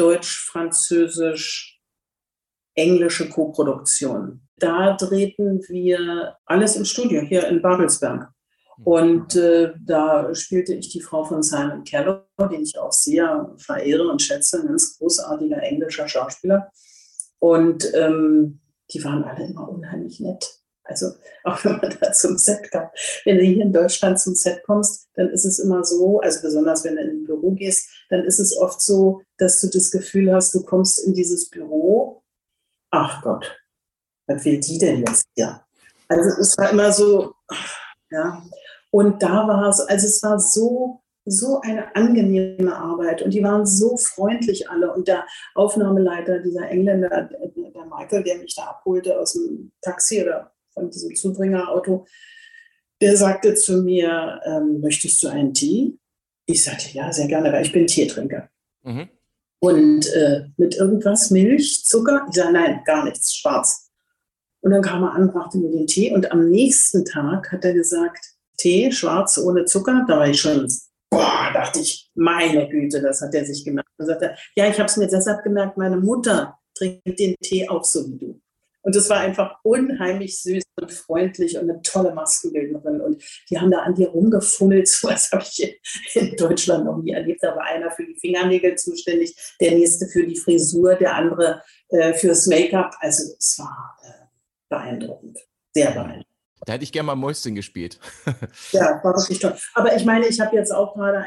S1: deutsch-französisch-englische Koproduktion. Da drehten wir alles im Studio hier in Babelsberg. Und da spielte ich die Frau von Simon Callow, den ich auch sehr verehre und schätze, ein ganz großartiger englischer Schauspieler. Und die waren alle immer unheimlich nett. Also auch wenn man da zum Set kam. Wenn du hier in Deutschland zum Set kommst, dann ist es immer so, also besonders wenn du in ein Büro gehst, dann ist es oft so, dass du das Gefühl hast, du kommst in dieses Büro, ach Gott, was will die denn jetzt hier? Also es war immer so, ja. Und da war es, also es war so eine angenehme Arbeit und die waren so freundlich alle und der Aufnahmeleiter, dieser Engländer, der Michael, der mich da abholte aus dem Taxi oder von diesem Zubringerauto, der sagte zu mir, möchtest du einen Tee? Ich sagte, ja, sehr gerne, weil ich bin Teetrinker. Mhm. Und mit irgendwas, Milch, Zucker? Ich sagte, nein, gar nichts, schwarz. Und dann kam er an, brachte mir den Tee und am nächsten Tag hat er gesagt, Tee, schwarz, ohne Zucker. Da war ich schon, dachte ich, meine Güte, das hat er sich gemerkt. Und sagte, ja, ich habe es mir deshalb gemerkt, meine Mutter trinkt den Tee auch so wie du. Und es war einfach unheimlich süß und freundlich und eine tolle Maskenbildnerin. Und die haben da an dir rumgefummelt. So was habe ich in Deutschland noch nie erlebt. Da war einer für die Fingernägel zuständig, der nächste für die Frisur, der andere fürs Make-up. Also es war beeindruckend, sehr beeindruckend.
S2: Da hätte ich gerne mal Mäuschen gespielt.
S1: Ja, war wirklich toll. Aber ich meine, ich habe jetzt auch gerade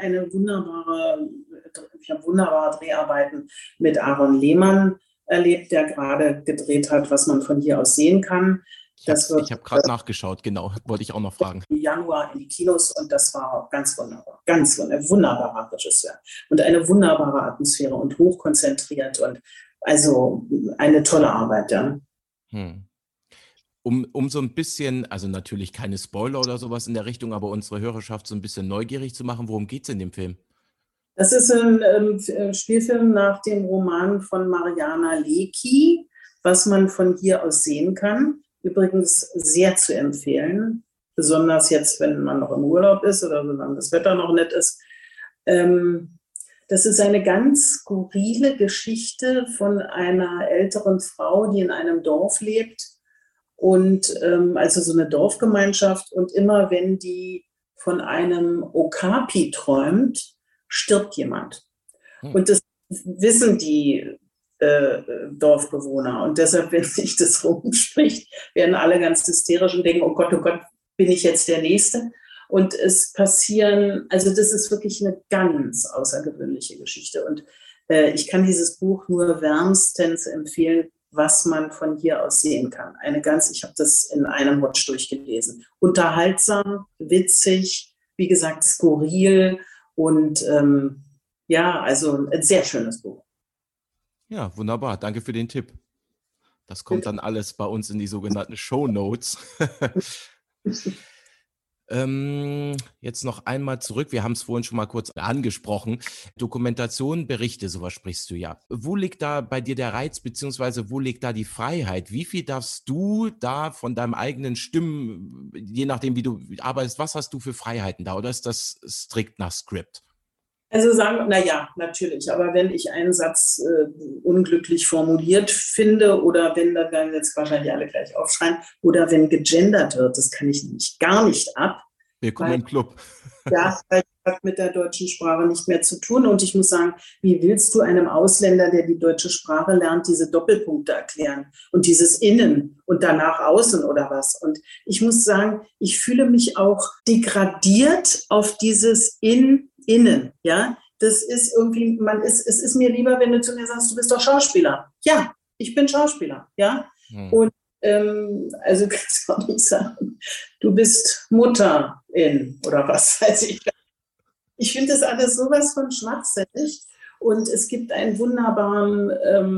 S1: wunderbare Dreharbeiten mit Aaron Lehmann erlebt, der gerade gedreht hat, was man von hier aus sehen kann.
S2: Ich habe gerade nachgeschaut, genau, wollte ich auch noch fragen.
S1: Im Januar in die Kinos und das war ganz wunderbar. Ganz wunderbar, wunderbarer Regisseur und eine wunderbare Atmosphäre und hochkonzentriert und also eine tolle Arbeit, ja.
S2: Um so ein bisschen, also natürlich keine Spoiler oder sowas in der Richtung, aber unsere Hörerschaft so ein bisschen neugierig zu machen, worum geht es in dem Film?
S1: Das ist ein Spielfilm nach dem Roman von Mariana Lecki, was man von hier aus sehen kann. Übrigens sehr zu empfehlen, besonders jetzt, wenn man noch im Urlaub ist oder solange das Wetter noch nett ist. Das ist eine ganz skurrile Geschichte von einer älteren Frau, die in einem Dorf lebt. Und also so eine Dorfgemeinschaft. Und immer wenn die von einem Okapi träumt, stirbt jemand. Und das wissen die Dorfbewohner. Und deshalb, wenn sich das rumspricht, werden alle ganz hysterisch und denken, oh Gott, bin ich jetzt der Nächste? Und es passieren, also das ist wirklich eine ganz außergewöhnliche Geschichte. Und ich kann dieses Buch nur wärmstens empfehlen, was man von hier aus sehen kann. Ich habe das in einem Rutsch durchgelesen. Unterhaltsam, witzig, wie gesagt, skurril und also ein sehr schönes Buch.
S2: Ja, wunderbar. Danke für den Tipp. Das kommt dann alles bei uns in die sogenannten Shownotes. Jetzt noch einmal zurück. Wir haben es vorhin schon mal kurz angesprochen. Dokumentation, Berichte, sowas sprichst du ja. Wo liegt da bei dir der Reiz, beziehungsweise wo liegt da die Freiheit? Wie viel darfst du da von deinem eigenen Stimmen, je nachdem, wie du arbeitest, was hast du für Freiheiten da? Oder ist das strikt nach Skript?
S1: Also sagen, natürlich, aber wenn ich einen Satz unglücklich formuliert finde oder wenn, da werden jetzt wahrscheinlich alle gleich aufschreien, oder wenn gegendert wird, das kann ich nämlich gar nicht ab.
S2: Willkommen im Club.
S1: Ja, weil das hat mit der deutschen Sprache nicht mehr zu tun und ich muss sagen, wie willst du einem Ausländer, der die deutsche Sprache lernt, diese Doppelpunkte erklären und dieses Innen und danach Außen oder was? Und ich muss sagen, ich fühle mich auch degradiert auf dieses Innen, ja, das ist irgendwie, es ist mir lieber, wenn du zu mir sagst, du bist doch Schauspieler. Ja, ich bin Schauspieler, ja. Und also kannst du auch nicht sagen, du bist Mutterin oder was weiß ich. Ich finde das alles sowas von schwachsinnig. Und es gibt einen wunderbaren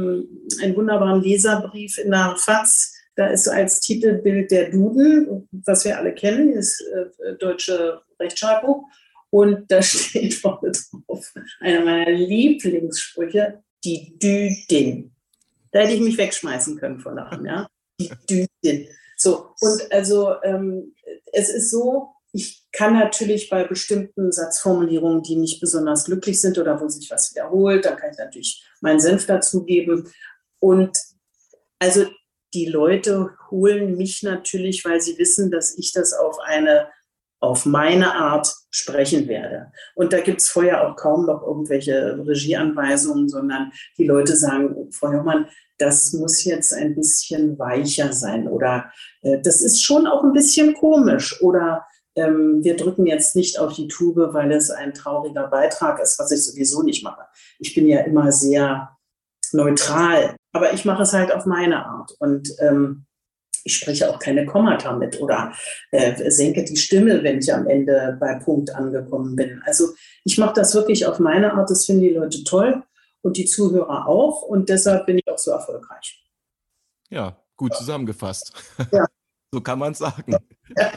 S1: Leserbrief in der FAZ. Da ist als Titelbild der Duden, was wir alle kennen, das deutsche Rechtschreibbuch. Und da steht vorne drauf, einer meiner Lieblingssprüche, die Düdin. Da hätte ich mich wegschmeißen können vor Lachen, ja. Die Düdin. So, und also es ist so, ich kann natürlich bei bestimmten Satzformulierungen, die nicht besonders glücklich sind oder wo sich was wiederholt, dann kann ich natürlich meinen Senf dazugeben. Und also die Leute holen mich natürlich, weil sie wissen, dass ich das auf meine Art sprechen werde. Und da gibt es vorher auch kaum noch irgendwelche Regieanweisungen, sondern die Leute sagen, Frau Jochmann, das muss jetzt ein bisschen weicher sein oder das ist schon auch ein bisschen komisch oder wir drücken jetzt nicht auf die Tube, weil es ein trauriger Beitrag ist, was ich sowieso nicht mache. Ich bin ja immer sehr neutral, aber ich mache es halt auf meine Art und ich spreche auch keine Kommata mit oder senke die Stimme, wenn ich am Ende bei Punkt angekommen bin. Also ich mache das wirklich auf meine Art, das finden die Leute toll und die Zuhörer auch und deshalb bin ich auch so erfolgreich.
S2: Ja, gut zusammengefasst.
S1: Ja.
S2: So kann man es sagen.
S1: Ja.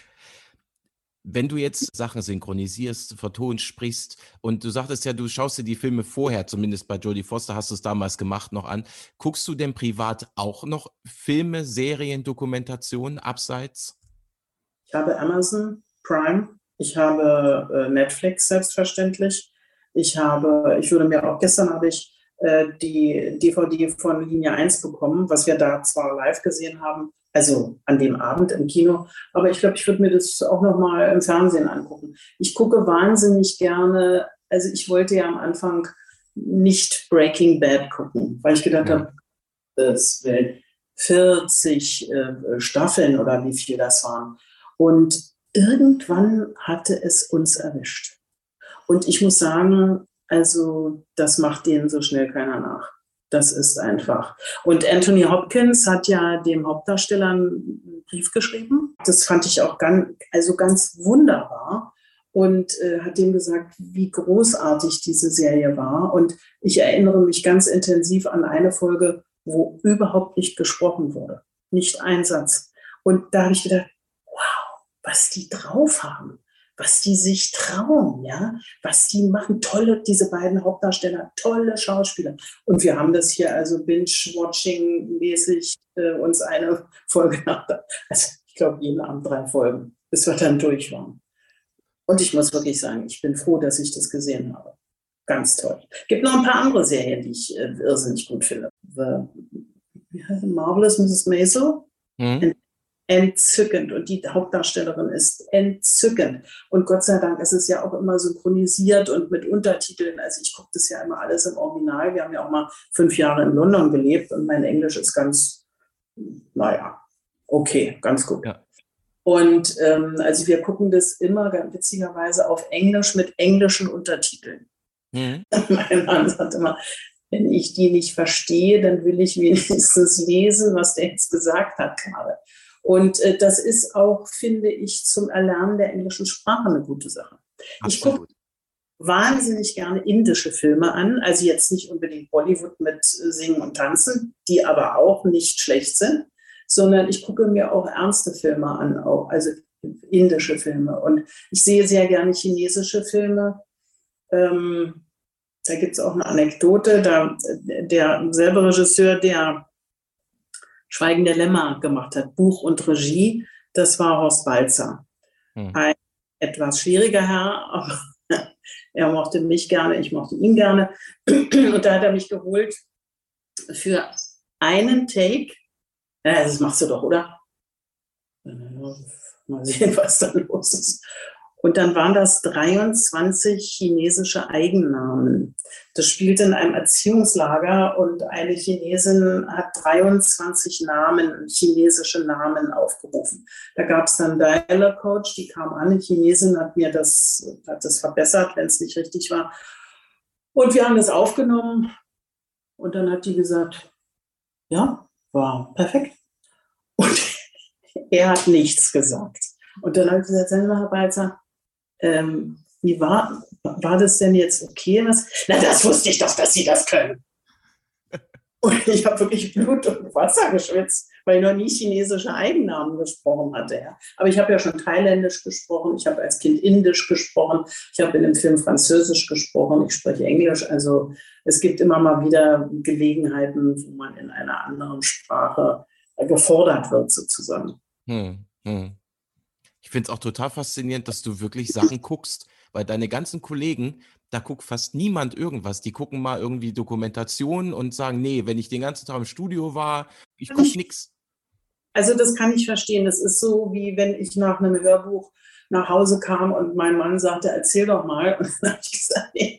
S2: Wenn du jetzt Sachen synchronisierst, vertonst, sprichst und du sagtest ja, du schaust dir die Filme vorher, zumindest bei Jodie Foster hast du es damals gemacht, noch an. Guckst du denn privat auch noch Filme, Serien, Dokumentationen abseits?
S1: Ich habe Amazon Prime, ich habe Netflix selbstverständlich. Gestern habe ich die DVD von Linie 1 bekommen, was wir da zwar live gesehen haben, also an dem Abend im Kino, aber ich glaube, ich würde mir das auch nochmal im Fernsehen angucken. Ich gucke wahnsinnig gerne, also ich wollte ja am Anfang nicht Breaking Bad gucken, weil ich gedacht habe, es will 40 Staffeln oder wie viel das waren. Und irgendwann hatte es uns erwischt. Und ich muss sagen, also das macht denen so schnell keiner nach. Das ist einfach. Und Anthony Hopkins hat ja dem Hauptdarsteller einen Brief geschrieben. Das fand ich auch ganz wunderbar. Und hat dem gesagt, wie großartig diese Serie war. Und ich erinnere mich ganz intensiv an eine Folge, wo überhaupt nicht gesprochen wurde. Nicht ein Satz. Und da habe ich gedacht, wow, was die drauf haben. Was die sich trauen, ja, was die machen, diese beiden Hauptdarsteller, tolle Schauspieler. Und wir haben das hier also Binge-Watching-mäßig uns eine Folge also ich glaube jeden Abend 3 Folgen, bis wir dann durch waren. Und ich muss wirklich sagen, ich bin froh, dass ich das gesehen habe. Ganz toll. Gibt noch ein paar andere Serien, die ich irrsinnig gut finde. Marvelous Mrs. Maisel. Entzückend und die Hauptdarstellerin ist entzückend und Gott sei Dank ist es ja auch immer synchronisiert und mit Untertiteln, also ich gucke das ja immer alles im Original, wir haben ja auch mal 5 Jahre in London gelebt und mein Englisch ist ganz, okay, ganz gut. Ja. Und also wir gucken das immer ganz witzigerweise auf Englisch mit englischen Untertiteln. Mein Mann sagt immer, wenn ich die nicht verstehe, dann will ich wenigstens lesen, was der jetzt gesagt hat gerade. Und das ist auch, finde ich, zum Erlernen der englischen Sprache eine gute Sache. Absolut. Ich gucke wahnsinnig gerne indische Filme an, also jetzt nicht unbedingt Bollywood mit Singen und Tanzen, die aber auch nicht schlecht sind, sondern ich gucke mir auch ernste Filme an, also indische Filme. Und ich sehe sehr gerne chinesische Filme. Da gibt es auch eine Anekdote, der selbe Regisseur, der Schweigen der Lämmer gemacht hat, Buch und Regie, das war Horst Balzer. Ein etwas schwieriger Herr, aber er mochte mich gerne, ich mochte ihn gerne. Und da hat er mich geholt für einen Take. Das machst du doch, oder? Mal sehen, was da los ist. Und dann waren das 23 chinesische Eigennamen. Das spielte in einem Erziehungslager und eine Chinesin hat 23 chinesische Namen aufgerufen. Da gab es dann Dialog Coach, die kam an, die Chinesin hat das verbessert, wenn es nicht richtig war. Und wir haben das aufgenommen und dann hat die gesagt, ja, war perfekt. Und er hat nichts gesagt. Und dann habe ich gesagt, Herr Balzer, wie war war das denn jetzt okay? Na, das wusste ich doch, dass Sie das können. Und ich habe wirklich Blut und Wasser geschwitzt, weil ich noch nie chinesische Eigennamen gesprochen hatte. Ja. Aber ich habe ja schon Thailändisch gesprochen, ich habe als Kind Indisch gesprochen, ich habe in dem Film Französisch gesprochen, ich spreche Englisch. Also es gibt immer mal wieder Gelegenheiten, wo man in einer anderen Sprache gefordert wird, sozusagen.
S2: Ich finde es auch total faszinierend, dass du wirklich Sachen guckst, weil deine ganzen Kollegen, da guckt fast niemand irgendwas. Die gucken mal irgendwie Dokumentationen und sagen, nee, wenn ich den ganzen Tag im Studio war, ich gucke nichts.
S1: Also das kann ich verstehen. Das ist so, wie wenn ich nach einem Hörbuch nach Hause kam und mein Mann sagte, erzähl doch mal. Und dann habe ich gesagt, nee,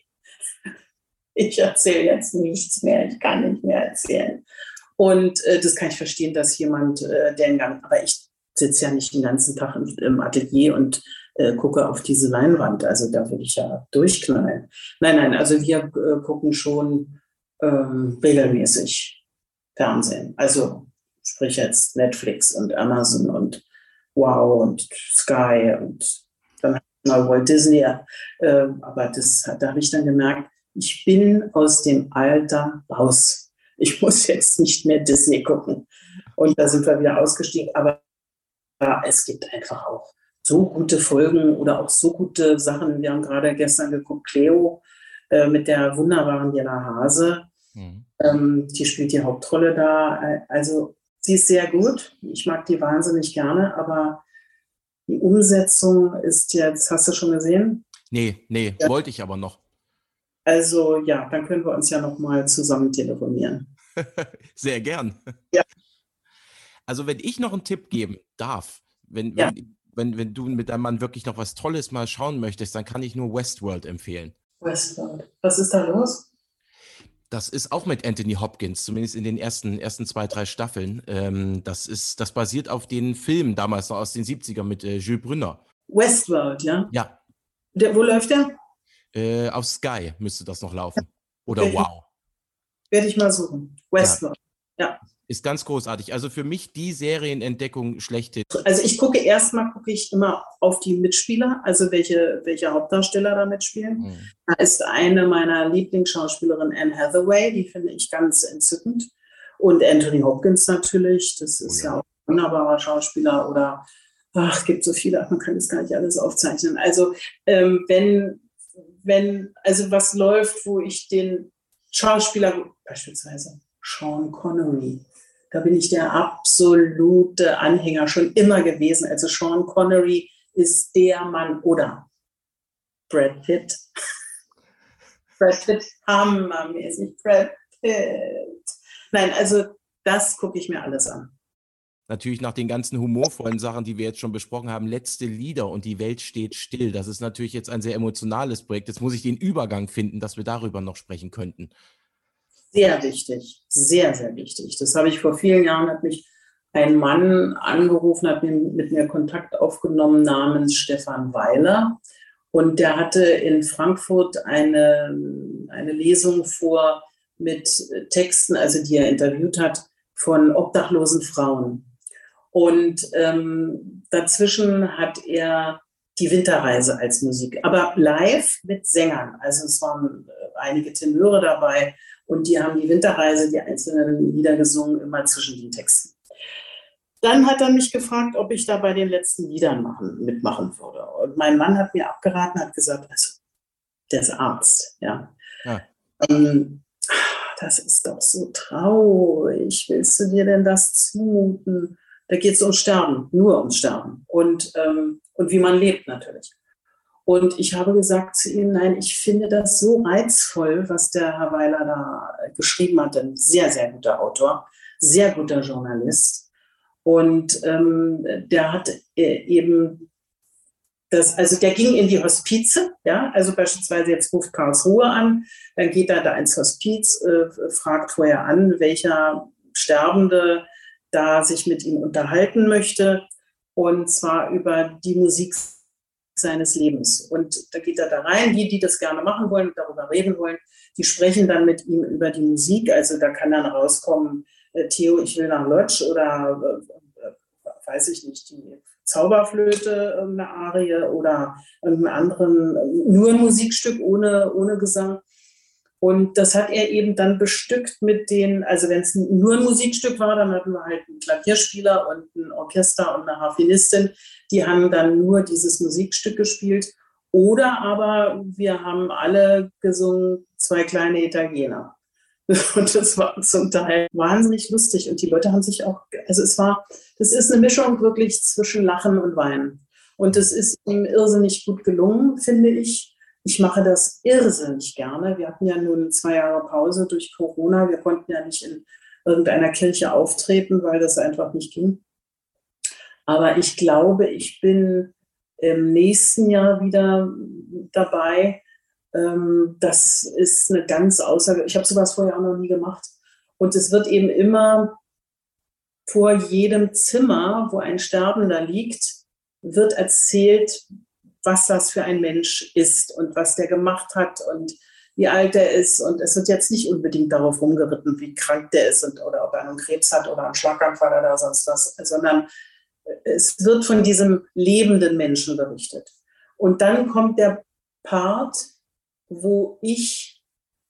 S1: ich erzähle jetzt nichts mehr, ich kann nicht mehr erzählen. Und das kann ich verstehen, dass jemand aber ich sitze ja nicht den ganzen Tag im Atelier und gucke auf diese Leinwand. Also da würde ich ja durchknallen. Nein, also wir gucken schon regelmäßig Fernsehen. Also sprich jetzt Netflix und Amazon und Wow und Sky und dann mal Walt Disney. Aber da habe ich dann gemerkt, ich bin aus dem Alter raus. Ich muss jetzt nicht mehr Disney gucken. Und da sind wir wieder ausgestiegen. Aber es gibt einfach auch so gute Folgen oder auch so gute Sachen. Wir haben gerade gestern geguckt, Cleo mit der wunderbaren Jana Hase. Die spielt die Hauptrolle da. Also sie ist sehr gut. Ich mag die wahnsinnig gerne, aber die Umsetzung ist jetzt, hast du schon gesehen?
S2: Nee, ja. Wollte ich aber noch.
S1: Also ja, dann können wir uns ja noch mal zusammen telefonieren.
S2: Sehr gern.
S1: Ja.
S2: Also wenn ich noch einen Tipp geben darf, wenn du mit deinem Mann wirklich noch was Tolles mal schauen möchtest, dann kann ich nur Westworld empfehlen.
S1: Westworld. Was ist da los?
S2: Das ist auch mit Anthony Hopkins, zumindest in den ersten 2, 3 Staffeln. Das basiert auf den Filmen damals noch aus den 70ern mit Jules Brünner.
S1: Westworld, ja?
S2: Ja.
S1: Wo läuft der?
S2: Auf Sky müsste das noch laufen. Oder Wow.
S1: Werde ich mal suchen. Westworld, ja.
S2: Ist ganz großartig. Also für mich die Serienentdeckung schlechthin.
S1: Also gucke ich immer auf die Mitspieler, also welche Hauptdarsteller da mitspielen. Da ist eine meiner Lieblingsschauspielerinnen, Anne Hathaway, die finde ich ganz entzückend. Und Anthony Hopkins natürlich, das ist ja auch ein wunderbarer Schauspieler. Oder, gibt so viele, man kann das gar nicht alles aufzeichnen. Also also was läuft, wo ich den Schauspieler, beispielsweise Sean Connery, da bin ich der absolute Anhänger schon immer gewesen. Also Sean Connery ist der Mann. Oder Brad Pitt. Brad Pitt, hammermäßig. Brad Pitt. Nein, also das gucke ich mir alles an.
S2: Natürlich nach den ganzen humorvollen Sachen, die wir jetzt schon besprochen haben, letzte Lieder und die Welt steht still. Das ist natürlich jetzt ein sehr emotionales Projekt. Jetzt muss ich den Übergang finden, dass wir darüber noch sprechen könnten.
S1: Sehr wichtig, sehr, sehr wichtig. Das habe ich vor vielen Jahren, hat mich ein Mann angerufen, hat mit mir Kontakt aufgenommen namens Stefan Weiler. Und der hatte in Frankfurt eine Lesung vor mit Texten, also die er interviewt hat, von obdachlosen Frauen. Und dazwischen hat er die Winterreise als Musik, aber live mit Sängern. Also es waren einige Tenöre dabei und die haben die Winterreise, die einzelnen Lieder gesungen, immer zwischen den Texten. Dann hat er mich gefragt, ob ich da bei den letzten Liedern mitmachen würde. Und mein Mann hat mir abgeraten, hat gesagt, also, der ist Arzt. Ja. Das ist doch so traurig. Willst du dir denn das zumuten? Da geht es ums Sterben, nur ums Sterben. Und wie man lebt natürlich. Und ich habe gesagt zu ihm, nein, ich finde das so reizvoll, was der Herr Weiler da geschrieben hat. Ein sehr, sehr guter Autor, sehr guter Journalist. Und der hat eben der ging in die Hospize, ja, also beispielsweise jetzt ruft Karlsruhe an, dann geht er da ins Hospiz, fragt vorher an, welcher Sterbende da sich mit ihm unterhalten möchte, und zwar über die Musik seines Lebens. Und da geht er da rein, die das gerne machen wollen, darüber reden wollen, die sprechen dann mit ihm über die Musik, also da kann dann rauskommen, Theo, ich will nach Lodz oder weiß ich nicht, die Zauberflöte, irgendeine Arie oder irgendeinen anderen, nur ein Musikstück ohne Gesang. Und das hat er eben dann bestückt mit also wenn es nur ein Musikstück war, dann hatten wir halt einen Klavierspieler und ein Orchester und eine Harfenistin, die haben dann nur dieses Musikstück gespielt. Oder aber wir haben alle gesungen, zwei kleine Italiener. Und das war zum Teil wahnsinnig lustig. Und die Leute haben sich auch, also das ist eine Mischung wirklich zwischen Lachen und Weinen. Und das ist ihm irrsinnig gut gelungen, finde ich. Ich mache das irrsinnig gerne. Wir hatten ja nun 2 Jahre Pause durch Corona. Wir konnten ja nicht in irgendeiner Kirche auftreten, weil das einfach nicht ging. Aber ich glaube, ich bin im nächsten Jahr wieder dabei. Das ist eine ganz außergewöhnliche. Ich habe sowas vorher auch noch nie gemacht. Und es wird eben immer vor jedem Zimmer, wo ein Sterbender liegt, wird erzählt, was das für ein Mensch ist und was der gemacht hat und wie alt er ist. Und es wird jetzt nicht unbedingt darauf rumgeritten, wie krank der ist oder ob er einen Krebs hat oder einen Schlaganfall oder sonst was, sondern es wird von diesem lebenden Menschen berichtet. Und dann kommt der Part, wo ich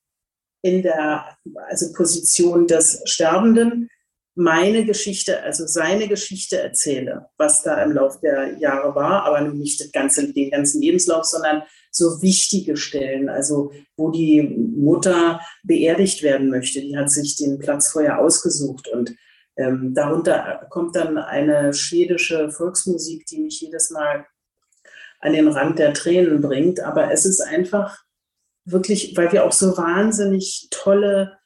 S1: in der Position des Sterbenden meine Geschichte, also seine Geschichte erzähle, was da im Laufe der Jahre war, aber nicht den ganzen Lebenslauf, sondern so wichtige Stellen, also wo die Mutter beerdigt werden möchte. Die hat sich den Platz vorher ausgesucht und darunter kommt dann eine schwedische Volksmusik, die mich jedes Mal an den Rand der Tränen bringt. Aber es ist einfach wirklich, weil wir auch so wahnsinnig tolle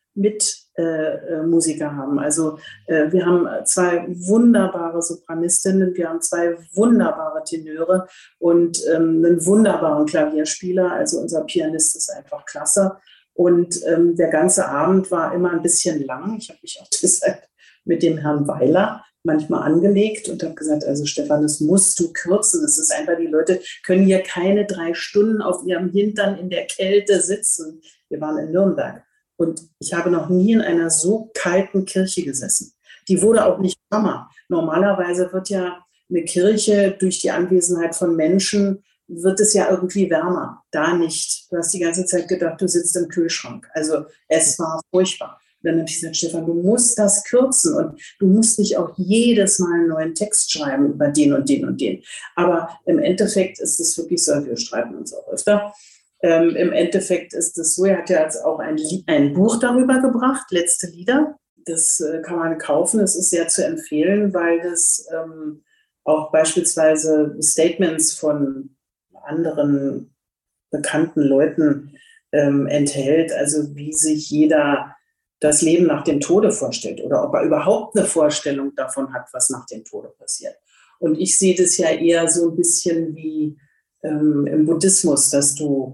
S1: Mitmusiker haben. Also wir haben 2 wunderbare Sopranistinnen, wir haben 2 wunderbare Tenöre und einen wunderbaren Klavierspieler. Also unser Pianist ist einfach klasse. Und der ganze Abend war immer ein bisschen lang. Ich habe mich auch deshalb mit dem Herrn Weiler manchmal angelegt und habe gesagt, also Stefan, das musst du kürzen. Es ist einfach, die Leute können hier keine 3 Stunden auf ihrem Hintern in der Kälte sitzen. Wir waren in Nürnberg und ich habe noch nie in einer so kalten Kirche gesessen. Die wurde auch nicht wärmer. Normalerweise wird ja eine Kirche durch die Anwesenheit von Menschen, wird es ja irgendwie wärmer. Da nicht. Du hast die ganze Zeit gedacht, du sitzt im Kühlschrank. Also es war furchtbar. Dann habe ich gesagt, Stefan, du musst das kürzen und du musst nicht auch jedes Mal einen neuen Text schreiben über den und den und den. Aber im Endeffekt ist es wirklich so, wir streiten uns auch öfter. Im Endeffekt ist es so, er hat ja jetzt auch ein Buch darüber gebracht, Letzte Lieder. Das kann man kaufen, es ist sehr zu empfehlen, weil das auch beispielsweise Statements von anderen bekannten Leuten enthält, also wie sich jeder das Leben nach dem Tode vorstellt oder ob er überhaupt eine Vorstellung davon hat, was nach dem Tode passiert. Und ich sehe das ja eher so ein bisschen wie im Buddhismus, dass du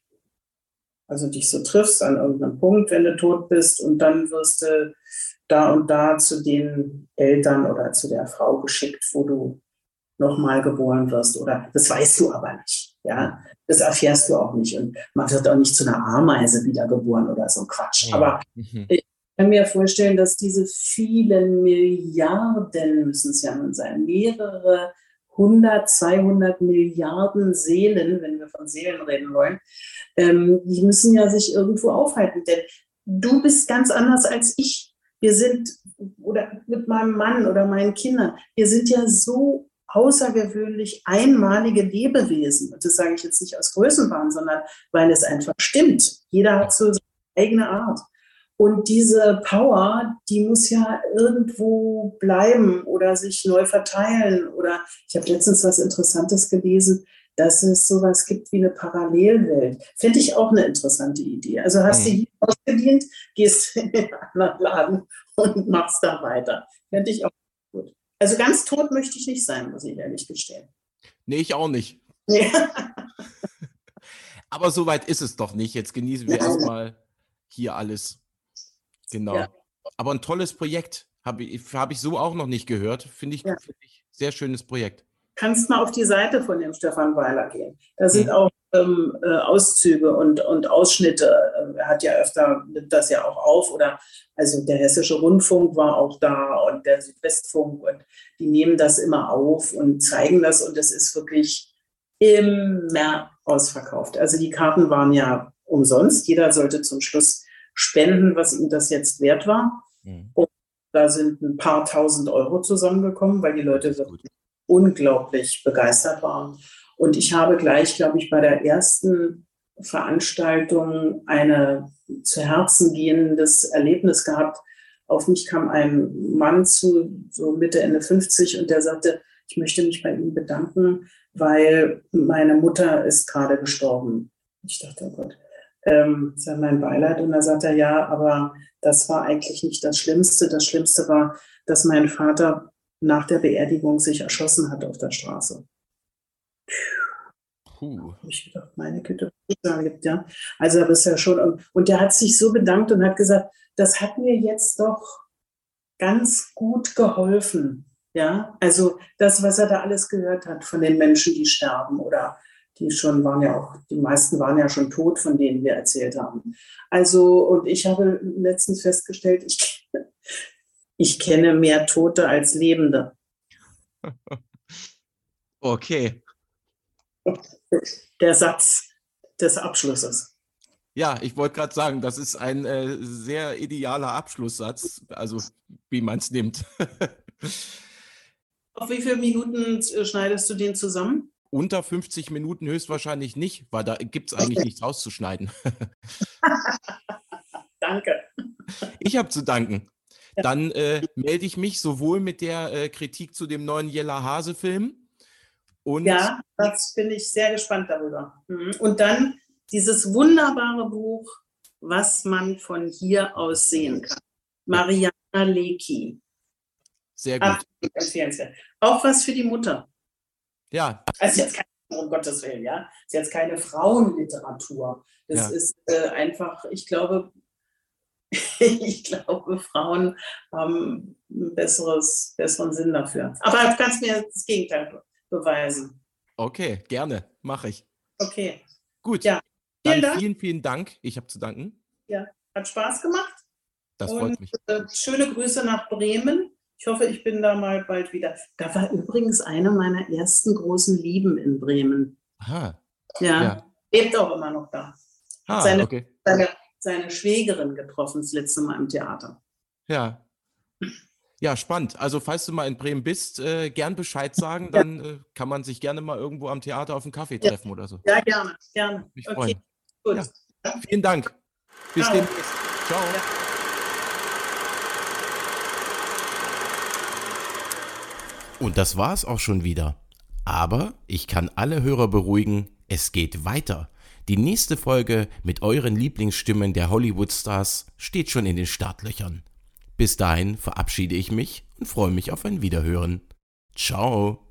S1: also dich so triffst an irgendeinem Punkt, wenn du tot bist und dann wirst du da und da zu den Eltern oder zu der Frau geschickt, wo du nochmal geboren wirst oder das weißt du aber nicht. Ja, das erfährst du auch nicht und man wird auch nicht zu einer Ameise wiedergeboren oder so Quatsch. Aber ich kann mir vorstellen, dass diese vielen Milliarden, müssen es ja nun sein, mehrere 100, 200 Milliarden Seelen, wenn wir von Seelen reden wollen, die müssen ja sich irgendwo aufhalten, denn du bist ganz anders als ich. Wir sind, oder mit meinem Mann oder meinen Kindern, wir sind ja so außergewöhnlich einmalige Lebewesen. Und das sage ich jetzt nicht aus Größenwahn, sondern weil es einfach stimmt. Jeder hat so seine eigene Art. Und diese Power, die muss ja irgendwo bleiben oder sich neu verteilen. Oder ich habe letztens was Interessantes gelesen, dass es sowas gibt wie eine Parallelwelt. Finde ich auch eine interessante Idee. Also hast du hier ausgedient, gehst in den anderen Laden und machst da weiter. Finde ich auch gut. Also ganz tot möchte ich nicht sein, muss ich ehrlich gestehen.
S2: Nee, ich auch nicht.
S1: Ja.
S2: Aber so weit ist es doch nicht. Jetzt genießen wir erstmal hier alles. Genau. Ja. Aber ein tolles Projekt. Hab ich so auch noch nicht gehört. Finde ich sehr schönes Projekt.
S1: Kannst mal auf die Seite von dem Stefan Weiler gehen. Da sind auch Auszüge und Ausschnitte. Er hat ja öfter, nimmt das ja auch auf, oder also der Hessische Rundfunk war auch da und der Südwestfunk, und die nehmen das immer auf und zeigen das, und es ist wirklich immer ausverkauft. Also die Karten waren ja umsonst. Jeder sollte zum Schluss spenden, was ihm das jetzt wert war. Und da sind ein paar tausend Euro zusammengekommen, weil die Leute wirklich unglaublich begeistert waren. Und ich habe gleich, glaube ich, bei der ersten Veranstaltung ein zu Herzen gehendes Erlebnis gehabt. Auf mich kam ein Mann zu, so Mitte, Ende 50, und der sagte, ich möchte mich bei Ihnen bedanken, weil meine Mutter ist gerade gestorben. Ich dachte, oh Gott, das ist mein Beileid. Und da sagt er, ja, aber das war eigentlich nicht das Schlimmste. Das Schlimmste war, dass mein Vater nach der Beerdigung sich erschossen hat auf der Straße. Ich gedacht, meine Güte, ja. Also das ist ja schon, und der hat sich so bedankt und hat gesagt, das hat mir jetzt doch ganz gut geholfen. Ja, also das, was er da alles gehört hat von den Menschen, die sterben oder die schon waren ja auch, die meisten waren ja schon tot, von denen wir erzählt haben. Also, und ich habe letztens festgestellt, ich kenne mehr Tote als Lebende.
S3: Okay.
S1: Der Satz des Abschlusses.
S3: Ja, ich wollte gerade sagen, das ist ein sehr idealer Abschlusssatz, also wie man es nimmt.
S1: Auf wie viele Minuten schneidest du den zusammen?
S3: Unter 50 Minuten höchstwahrscheinlich nicht, weil da gibt es eigentlich nichts rauszuschneiden.
S1: Danke.
S3: Ich habe zu danken.
S1: Ja.
S3: Dann melde ich mich sowohl mit der Kritik zu dem neuen Jella Hase-Film.
S1: Ja, das bin ich sehr gespannt darüber. Und dann dieses wunderbare Buch, was man von hier aus sehen kann. Mariana Lecki.
S3: Sehr gut.
S1: Auch was für die Mutter.
S3: Ja.
S1: Also jetzt um Gottes Willen, ja. Ist jetzt keine Frauenliteratur. Das ist einfach, ich glaube, Frauen haben einen besseren Sinn dafür. Aber du kannst mir das Gegenteil beweisen.
S3: Okay, gerne. Mache ich.
S1: Okay.
S3: Gut.
S1: Ja.
S3: Vielen Dank. Ich habe zu danken.
S1: Ja, hat Spaß gemacht.
S3: Das freut mich.
S1: Schöne Grüße nach Bremen. Ich hoffe, ich bin da mal bald wieder. Da war übrigens eine meiner ersten großen Lieben in Bremen.
S3: Aha.
S1: Ja. Lebt auch immer noch da.
S3: Okay.
S1: Seine Schwägerin getroffen, das letzte Mal im Theater.
S3: Ja. Ja, spannend. Also falls du mal in Bremen bist, gern Bescheid sagen, dann kann man sich gerne mal irgendwo am Theater auf einen Kaffee treffen oder so.
S1: Ja, gerne.
S3: Mich freuen.
S1: Gut.
S3: Ja. Vielen Dank. Bis demnächst. Ciao. Ja.
S2: Und das war's auch schon wieder. Aber ich kann alle Hörer beruhigen, es geht weiter. Die nächste Folge mit euren Lieblingsstimmen der Hollywood-Stars steht schon in den Startlöchern. Bis dahin verabschiede ich mich und freue mich auf ein Wiederhören. Ciao.